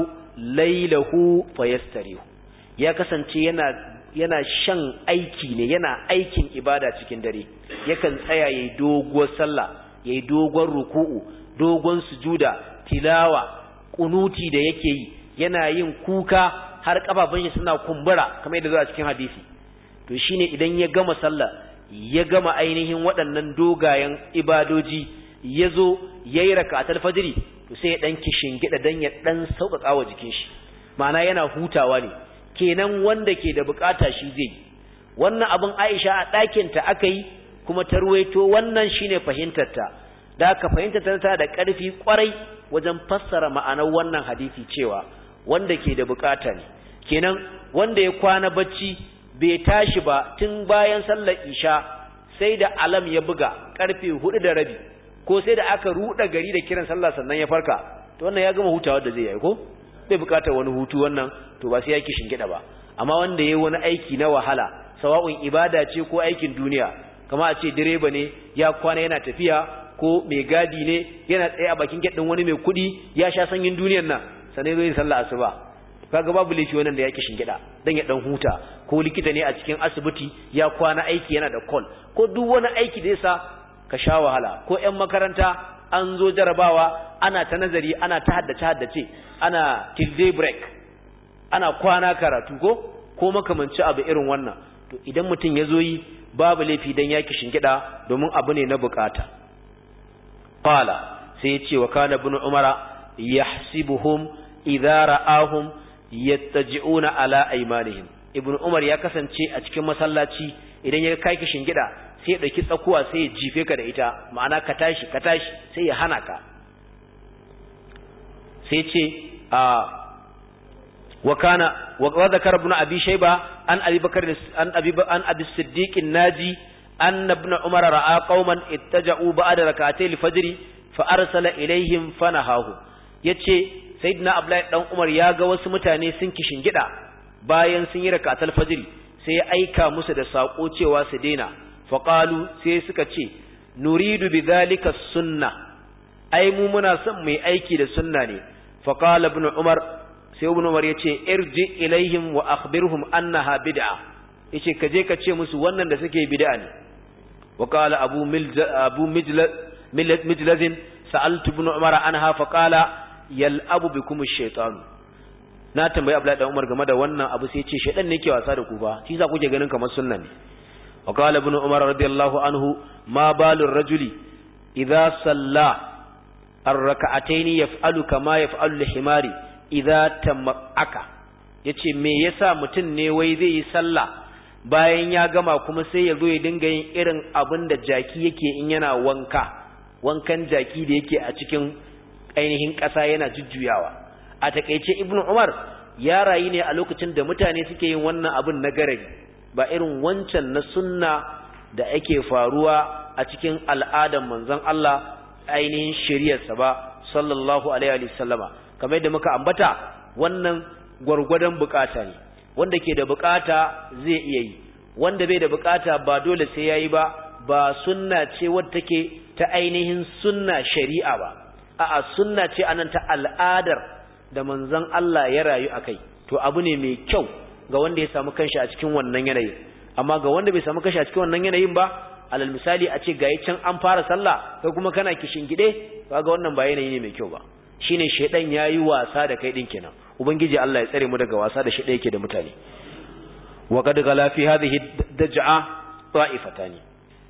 laylahu fayastarihu ya kasance yana shan aiki ne yana aikin ibada cikin dare yakan tsaya yayi doguwar sallah yayi dogon ruku'u dogon sujuda tilawa kunuti da yake yi yana yin kuka har kafafun shi suna kumbura kamar yadda zuwa cikin hadisi to shine idan ya gama sallah ya gama ainihin waɗannan dogayen ibadoji yazo yayi rak'atul fajr to sai ya dan kishingida dan ya dan sauƙaƙa wa jikin shi ma'ana yana hutawa ne kenan wanda ke da bukata shi zai wannan abin Aisha a ɗakin ta aka yi kuma ta ruwaito wannan shine fahimtar ta da ka fahimta ta da ƙarfi kwarai wajen fassara ma'anar wannan hadisi cewa wanda ke da bukata ne kenan wanda ya kwana bacci bai tashi ba tun bayan sallar isha sai da alam ya buga karfe 4:30 ko sai da aka ruda gari da kiran sallah sannan ya farka to wannan ya gama hutawa da zai yi ko bai bukatar wani hutu wannan to ba sai ya kishin gida ba amma wanda yayi wani aiki na wahala sawa'un ibada ce ko aikin duniya kama a ce direba ne ya kwana yana tafiya ko mai gadi ne yana tsaye a bakin gate din wani mai kudi ya sha sanyin duniyar nan sanai zai sallah asuba kaga babu laifi wannan da yake shingida dan ya dan huta ko likita ne a cikin asibiti ya kwana aiki yana da call ko duk wani aiki da yasa ka sha wahala ko ƴan makaranta an zo jarabawa ana ta nazari ana ta haddace ana till day break ana kwana karatu ko makamanci abu irin wannan to idan mutum ya zo yi babu laifi dan yake shingida domin abu ne na bukata qala sai ya ce wa kana ibn umara yahsibuhum idza ra'ahum yattaji'una ala aymanihim ibn umar ya kasance a cikin masallaci idan ya kai kishin gida sai ya dauki tsakuwa sai ya jife ka da ita ma'ana ka tashi sai ya hana ka sai ce wa kana wa zakara ibn abi shayba an abi bakr an abi siddiq an-naji anna ibn umar ra'a qauman ittaja'u ba'da rak'atay al-fajr fa arsala ilayhim fanahahu yace sayyidina abdullahi dan umar ya ga wasu mutane sun kishingida bayan sun yi rak'atul fajr sai ya aika musu da sako cewa su daina fa qalu sai suka ce nuridu bidhalika sunnah ai mu muna son mu yi aiki da sunna ne fa qala ibn umar sai ibn umar yace irji ilaihim wa akhbirhum annaha bid'a yace kaje ka ce musu wannan da suke bid'a ne wa qala abu mijlaz sa'altu ibn umar anha fa qala yal'abu bikum ash-shaytan na tambayi Abdullahi dan Umar game da wannan abu sai ya ce shedan ne yake wasa da ku ba shi yasa kuke ganin kamar sunna ne wa qala ibn Umar radiyallahu anhu ma balur rajuli idha salla ar-rak'atayn yaf'alu kama yaf'alu al-himari idza tamaka, yace me yasa mutun ne wai zai yi sallah bayan ya gama kuma sai ya zo ya dinga yin irin abin da jaki yake in yana wankan jaki da yake a cikin ainihin ƙasa yana jujjuyawa. A takeice Ibn Umar ya rayu ne a lokacin da mutane suke yin wannan abin na garari, ba irin wancan na sunna da ake faruwa a cikin al'adar manzon Allah ainihin shari'arsa ba sallallahu alaihi wa sallama. Kamar yadda muka ambata, wannan gwargwadon bukata ne, wanda ke da bukata zai iya yi, wanda bai da bukata ba dole sai yayi ba sunna ce wadda take ta ainihin sunna shari'a ba, a'a sunna ce anan ta al'adar da manzon Allah ya rayu akai. To abu ne mai kyau ga wanda ya samu kanshi a cikin wannan yanayin, amma ga wanda bai samu kanshi a cikin wannan yanayin ba, alal misali a ce gayi can an fara sallah kai kuma kana kishingide, kaga wannan ba yanayi ne mai kyau ba. Shine shedan yayi wasa da kai din kenan. Ubangiji Allah ya tsare mu daga wasa da shedan yake da mutane. wa qad gala fi hadhihi daj'a ta'ifatani,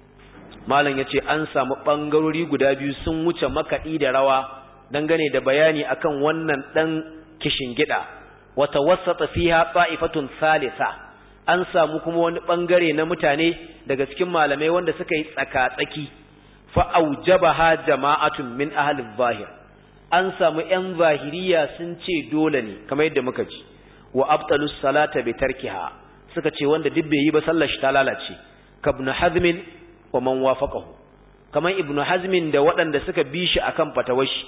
malam yace an samu bangarori guda biyu sun wuce makadi da rawa dangane da bayani akan wannan dan kishingida. wa tawassata fiha ta'ifatun thalitha, an samu kuma wani bangare na mutane daga cikin malamai wanda suka yi tsaka-tsaki. fa aujabaha jama'atun min ahli zahir, an samu ‘yan zahiriya sun ce dole ne, kamar yadda muka ji, wa abtalus salata bi tarkiha, suka ce wanda duk bai yi ba sallar shi ta lalace, ka ibn hazmin wa man wafaqahu, kamar ibn hazmin da waɗanda suka bi shi akan fatawashi.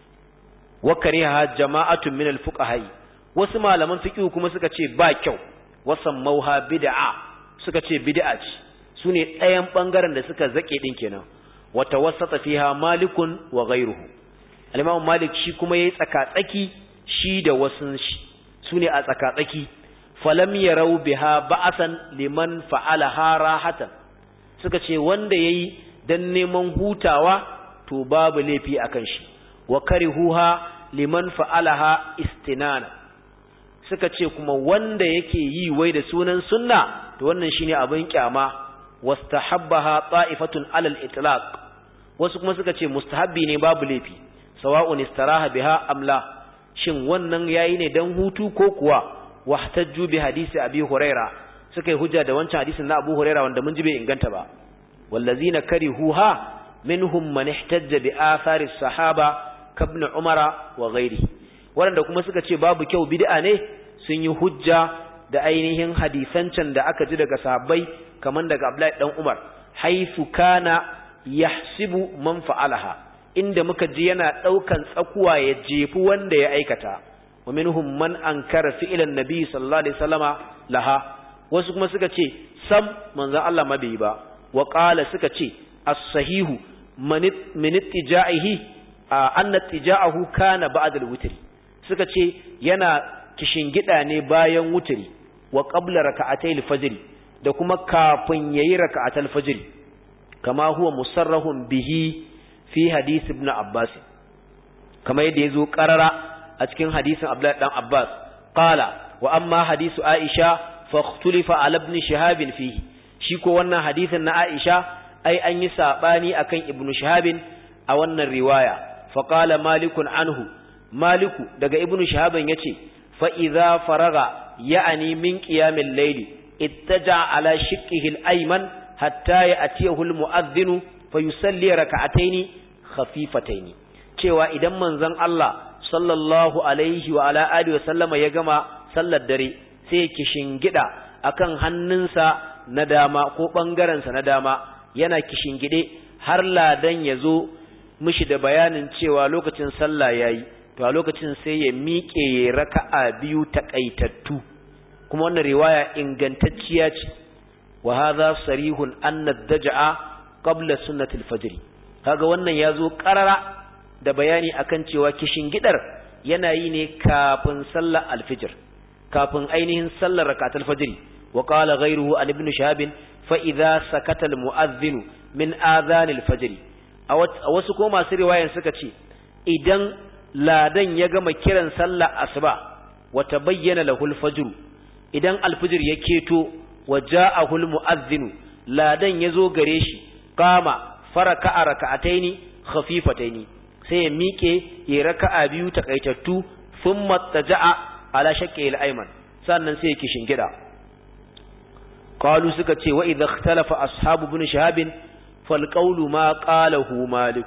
wa kariha jama'atun min al-fuqaha, wasu malaman fiqh kuma suka ce ba kyau, wa sammauha bid'a, suka ce bid'a ce, sune ɗayan bangaren da suka zake din kenan. wa tawassata fiha malikun wa ghayruhu, al-Imam Malik shi kuma yayi tsaka-tsaki shi da wasun shi, sune a tsaka-tsaki. falam yarau biha ba'san liman fa'alaha rahatan, suka ce wanda yayi dan neman hutawa to babu laifi akan shi. wa karihuha liman fa'alaha istinana, suka ce kuma wanda yake yi wai da sunan sunna to wannan shine abin kyama. wastahabbaha ta'ifatun alal itlaq, wasu kuma suka ce mustahabbi ne babu laifi, sawa'un istaraha biha amla, shin wannan yayi ne dan hutu ko kuwa. wahtajju bi hadisi abi huraira, suka yi hujja da wancan hadisin na abu huraira wanda mun ji bai inganta ba. wallazina karihuha minhum man ihtajja bi athari sahaba kabn umara wa ghairi, wanda kuma suka ce babu kyau bid'a ne, sun yi hujja da ainihin hadisan can da aka ji daga sahabbai kaman daga Abdullahi dan Umar, haythu kana yahsibu man fa'alaha, inda muka ji yana daukan tsakuwa ya jefi wanda ya aikata. wa minhum man ankara fi'lan nabi sallallahu alaihi wasallama laha, wasu kuma suka ce sam manzon Allah ma bai ba. wa qala, suka ce as-sahihu min ittija'ihi anna ittija'ahu kana ba'da al-witr, suka ce yana kishingida ne bayan wutri, wa qabla raka'atay al-fajr, da kuma kafin yayi raka'atul fajr, kama huwa musarrahun bihi fi hadith ibn Abbas, kama yadda yazo qarara a cikin hadisin Abdullah dan Abbas. qala wa amma hadisu Aisha fa ikhtulifa ala ibn Shihab fihi, shi ko wannan hadisin na Aisha ai an yi sabani akan ibn Shihab a wannan riwaya. fa qala malikun anhu, maliku daga ibn Shihab yace fa idza faraga ya'ani min qiyamil layli ittaja ala shiqqihi al-ayman hatta ya'tiyahu al-mu'adhdhinu fayusalli rak'atayn khafifatayn, cewa idan manzon Allah sallallahu alaihi wa ala alihi wa sallama ya gama sallar dare sai ki shingida akan hannunsa na dama ko bangaren sa na dama, yana kishingide har ladan yazo mishi da bayanin cewa lokacin sallah yayi, to a lokacin sai ya miƙe raka'a biyu takaitattu. kuma wannan riwaya ingantacciya ce. wa hadha sarihun anna ad-daj'a qabla sunnati al-fajr, kaga wannan yazo qarara da bayani akan cewa kishingidar yana yi ne kafin sallar al-fajr, kafin ainihin sallar rakatul fajr. wa qala ghayruhu an ibn shahab fa idha sakata al-mu'adhdhin min adhan al-fajr, a wasu ko masu riwayan suka ce idan ladan ya gama kiran sallar asuba wa tabayyana lahu al-fajr, idan al-fajr ya keto wa ja'ahu al-mu'adhdhin, ladan yazo gare shi, qama faraka raka'ataini khafifataini, sai ya miƙe ya raka'a biyu takaitattu, thumma taja'a ala shakki al-ayman sannan sai yake shingida qalu suka ce wa idha ikhtalafa ashabu ibn shahab fal qawlu ma qalahu malik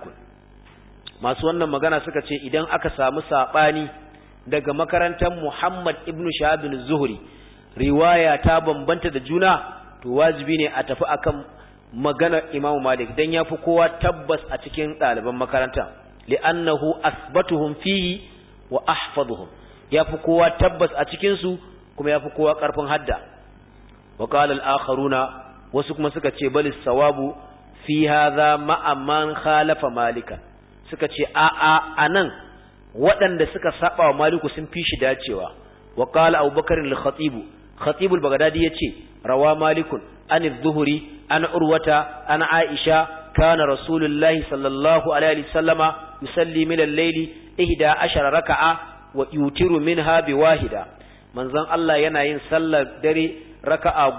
masu wannan magana suka ce idan aka samu sabani daga makarantar Muhammad ibn Shahab az-Zuhri riwaya ta bambanta da juna to wajibi ne a tafi akan maganar Imam Malik dan yafi kowa tabbas a cikin ɗaliban makaranta li'annahu asbatuhum fihi wa ahfazuhum yafi kowa tabbas a cikin su kuma yafi kowa karfin hadda wa qala al-akharuna wasu kuma suka ce bal sawabu fi hadha ma'a man khalafa Malikan suka ce anan waɗanda suka saba wa Maliku sun fi shi dacewa wa qala Abubakar al-Khatib al-Baghdadi yace rawa Malikun an az-Zuhri an Urwata an Aisha kana Rasulullahi sallallahu alaihi wasallama yusalli min al-layli 11 raka'a wa yutiru minha bi wahida manzon Allah yana yin sallar dare raka'a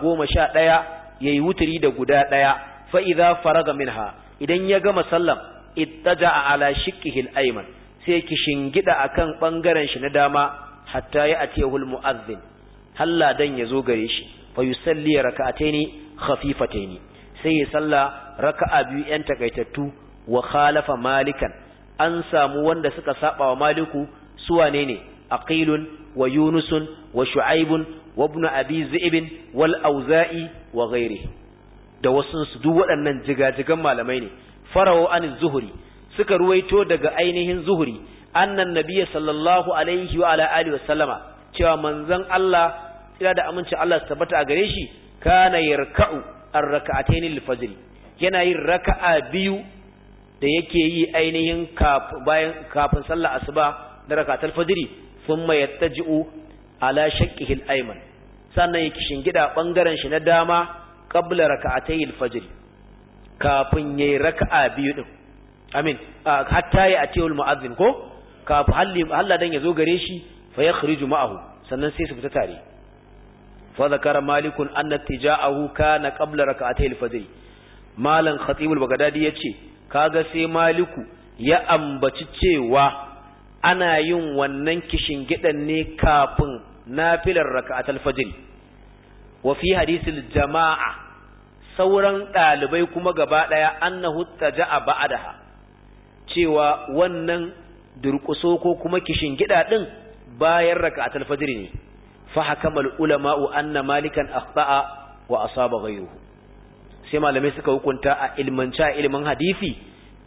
11 yayi wutiri da guda daya fa idza faraga minha idan ya gama sallam ittaja'a ala shikkihi al-ayman sai ki shingida akan bangaren shi na dama hatta ya atiyahul mu'adhdhin halla dan yazo gare shi fa yusalli rak'ataini khafifataini sai ya salla raka'a biyu yan takaitattu wa khalafa malikan an samu wanda suka saba wa maliku su wane ne aqilun wa yunusun wa shu'aibun wa ibn abi zi'ib wal auza'i wa ghairihi da wasu su duk waɗannan jigajigan malamai ne farawo an zuhuri suka ruwaito daga ainihin zuhuri annan nabiyyi sallallahu alaihi wa ala alihi wa sallama cewa manzon Allah tsira da amincin Allah su tabbata a gare shi kana yarka'u ar-rak'atayn al-fajr yana yin raka'a biyu da yake yi ainihin kafin sallar asuba da rak'atul fajr thumma yattaji'u ala shaqqihi al-ayman sannan yake shingida bangaren shi na dama qabla rak'atay al-fajr kafin yayi raka'a biyu din amin hatta ya atiyul mu'adhdhin ko kafin Allah dan yazo gare shi fa yakhriju ma'ahu sannan sai su fita tare fa zakara malikun anna tija'ahu kana qabla rak'atay al-fajr malan khatib al-baghdadi yace kaga sai maliku ya ambaci cewa ana yin wannan kishin gidan ne kafin nafilar rak'atul fajr wa fi hadithil jama'a sauran dalibai kuma gaba daya annahu taja'a ba'daha cewa wannan durƙuso ko kuma kishin gida din bayan rak'atul fajr ne fa hakamal ulama'u anna malikan akhta'a wa asaba ghayruhu sai malamai suka hukunta a ilmin hadisi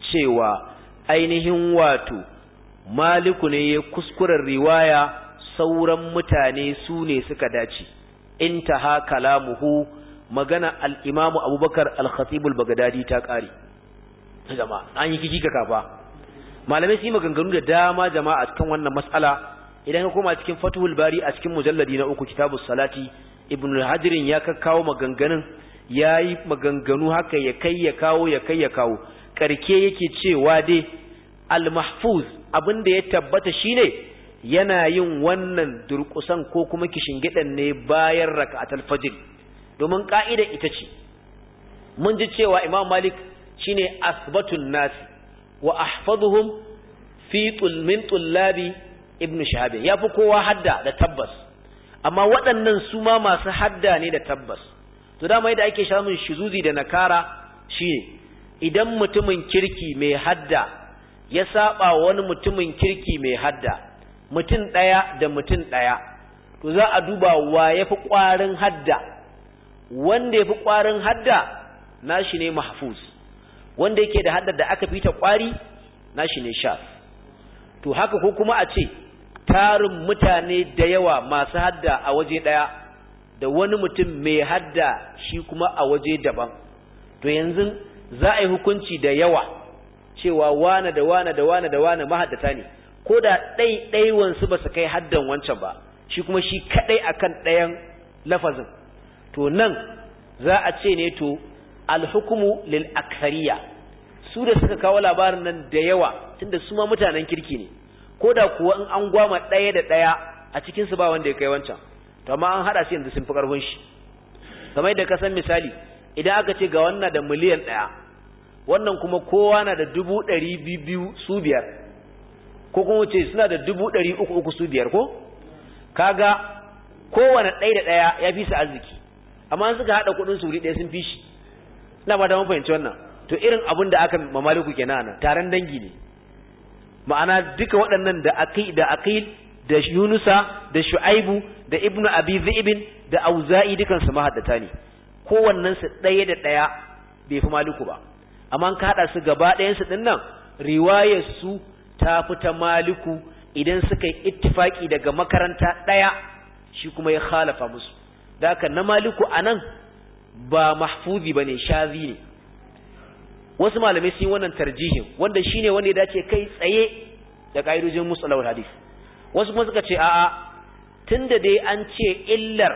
cewa ainihin wato maliku ne ya kuskuren riwaya sauran mutane su ne suka dace intaha kalamuhu magana al-imamu abubakar al-khatib al-baghdadi ta kare jama'a an yi kika kafa malamai su yi maganganu da dama jama'a cikin wannan mas'ala idan ka koma cikin Fathul Bari a cikin mujalladi na 3 kitabus salati ibn al-Hajar ya kakkawo maganganun yayi maganganu haka ya kai ya kawo karke yake cewa dai al-mahfuz abinda ya tabbata shine yana yin wannan durkusan ko kuma kishingidan ne bayan rak'atul fajr domin ka'ida ita ce mun ji cewa Imam Malik shine asbatun nas wa ahfazuhum fi min tullabi ibn Shahab yafi kowa hadda da tabbas amma waɗannan su ma masu hadda ne da tabbas to dama yadda ake samun shuzuzi da nakara shine idan mutumin kirki mai hadda ya saba wani mutumin kirki mai hadda mutum daya da mutum daya to za a duba wa yafi ƙwarin hadda wanda yafi ƙwarin hadda nashi ne mahfuz wanda yake da hadda da aka fita ƙwari nashi ne shaf to haka ko kuma a ce tarin mutane da yawa masu hadda a waje daya da wani mutum mai hadda shi kuma a waje daban to yanzu za a yi hukunci da yawa cewa wane da wane da wane da wane mahaddata ne ko da ɗaiɗaiwansu ba su kai haddan wancan ba shi kuma shi kaɗai akan ɗayan lafazin to nan za a ce ne to alhukumu lil akthariya su da suka kawo labarin nan da yawa tunda su ma mutanen kirki ne ko da kuwa in an gwama ɗaya da ɗaya a cikinsu ba wanda ya kai wancan to amma an haɗa su yanzu sun fi ƙarfin shi kamar yadda ka san misali idan aka ce ga wannan da miliyan 1 wannan kuma kowa na da 200,000 su biyar ko kuma ce suna da 300 su biyar ko kaga kowane ɗaya da ɗaya ya fi su arziki amma suka haɗa kuɗin su wuri ɗaya sun fi shi ina ba da mun fahimci wannan to irin abin da aka mamaliku kenan nan taron dangi ne ma'ana duka waɗannan da aqil da yunusa da shu'aibu da ibnu abi dhi'bin da auza'i dukan su mahaddata ne kowannen su ɗaya da ɗaya bai fi maliku ba amma ka haɗa su gaba ɗayan su ɗin nan riwayar su ta fita maliku idan suka yi ittifaki daga makaranta ɗaya shi kuma ya khalafa musu da haka na maliku anan ba mahfuzi bane shazi ne wasu malamai sun yi wannan tarjihin wanda shine wanda ya dace kai tsaye da kaidojin musalahul hadith wasu kuma suka ce a'a tunda dai an ce illar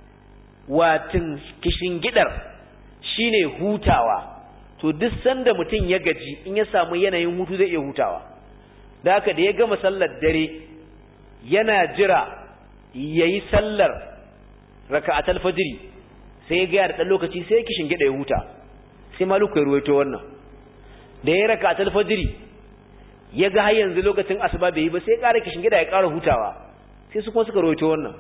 watin kishingidar shine hutawa to duk sanda mutum ya gaji in ya samu yanayin hutu zai iya hutawa da haka da ya gama sallar dare yana jira yayi sallar raka'atul fajr sai ya ga da lokaci sai kishingida ya huta sai maluku ya ruwaito wannan da ya raka'atul fajr ya ga har yanzu lokacin asuba bai yi ba sai ya ƙara kishingida ya ƙara hutawa sai su kuma suka ruwaito wannan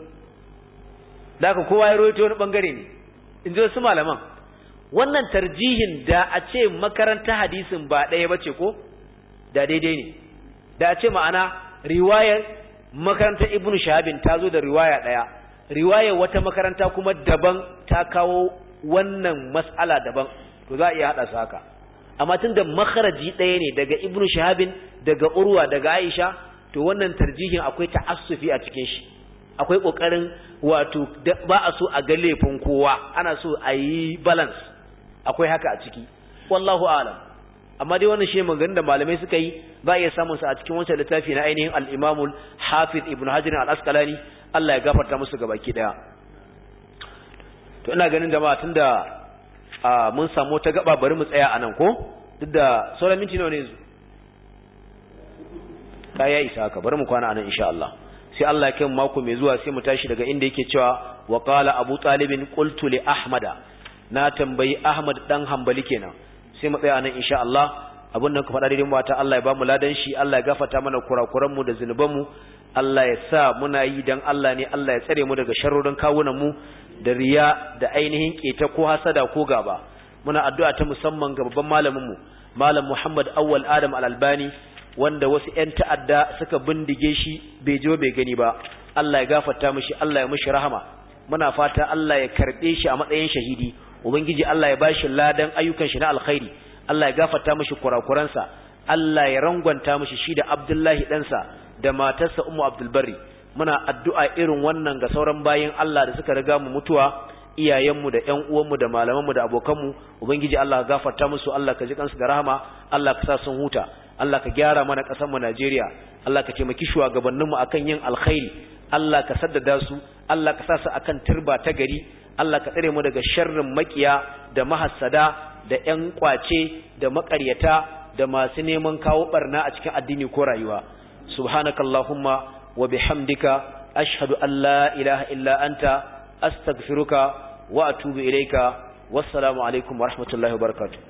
da haka kowa ya ruwaito wani bangare ne in ji wasu malaman wannan tarjihin da a ce makaranta hadisin ba ɗaya bace ko da daidai ne da a ce ma'ana riwayar makarantar ibnu shahabin ta zo da riwaya ɗaya riwayar wata makaranta kuma daban ta kawo wannan mas'ala daban to za a iya haɗa su haka amma tun da makharaji ɗaya ne daga ibnu shahabin daga urwa daga aisha to wannan tarjihin akwai ta'assufi a cikin shi akwai kokarin wato ba a so a ga laifin kowa ana so a yi balance akwai haka a ciki wallahu a'lam amma dai wannan shi maganganun da malamai suka yi ba iya samun sa a cikin wancan littafi na ainihin al-Imam al-Hafiz Ibn Hajar al-Asqalani Allah ya gafarta musu gabaki daya to ina ganin da ma tunda mun samu ta gaba bari mu tsaya anan ko duk da sauran minti nawa ne yanzu ya isa haka bari mu kwana anan insha Allah sai Allah ya kai mako mai zuwa sai mu tashi daga inda yake cewa wa qala Abu Talib qultu li Ahmada na tambayi Ahmad dan Hanbali kenan sai mu tsaya anan insha Allah abun nan ka faɗa daidai mu ta Allah ya ba mu ladan shi Allah ya gafarta mana kurakuran mu da zunuban mu Allah ya sa muna yi dan Allah ne Allah ya tsare mu daga sharrorin kawunan mu da riya da ainihin keta ko hasada ko gaba muna addu'a ta musamman ga babban malamin mu Malam Muhammad Awwal Adam Al-Albani wanda wasu ƴan ta'adda suka bindige shi bai je bai gani ba Allah ya gafarta mishi Allah ya mishi rahama muna fata Allah ya karbe shi a matsayin shahidi ubangiji Allah ya bashi ladan ayyukan shi na alkhairi Allah ya gafarta mishi kurakuransa Allah ya rangwanta mishi shi da Abdullahi ɗansa da matarsa Ummu Abdul Barri muna addu'a irin wannan ga sauran bayin Allah da suka riga mu mutuwa iyayenmu da ƴan uwanmu da malamanmu da abokanmu ubangiji Allah ya gafarta musu Allah ka ji kansu da rahama Allah ka sa sun huta Allah ka gyara mana ƙasar mu Najeriya Allah ka taimaki shugabanninmu akan yin alkhairi Allah ka saddada su Allah ka sa su akan turba ta gari Allah ka tsare mu daga sharrin makiya da mahassada da ƴan kwace da maƙaryata da masu neman kawo barna a cikin addini ko rayuwa subhanakallahumma wa bihamdika ashhadu an la ilaha illa anta astaghfiruka wa atubu ilayka wassalamu alaikum wa rahmatullahi wa barakatuh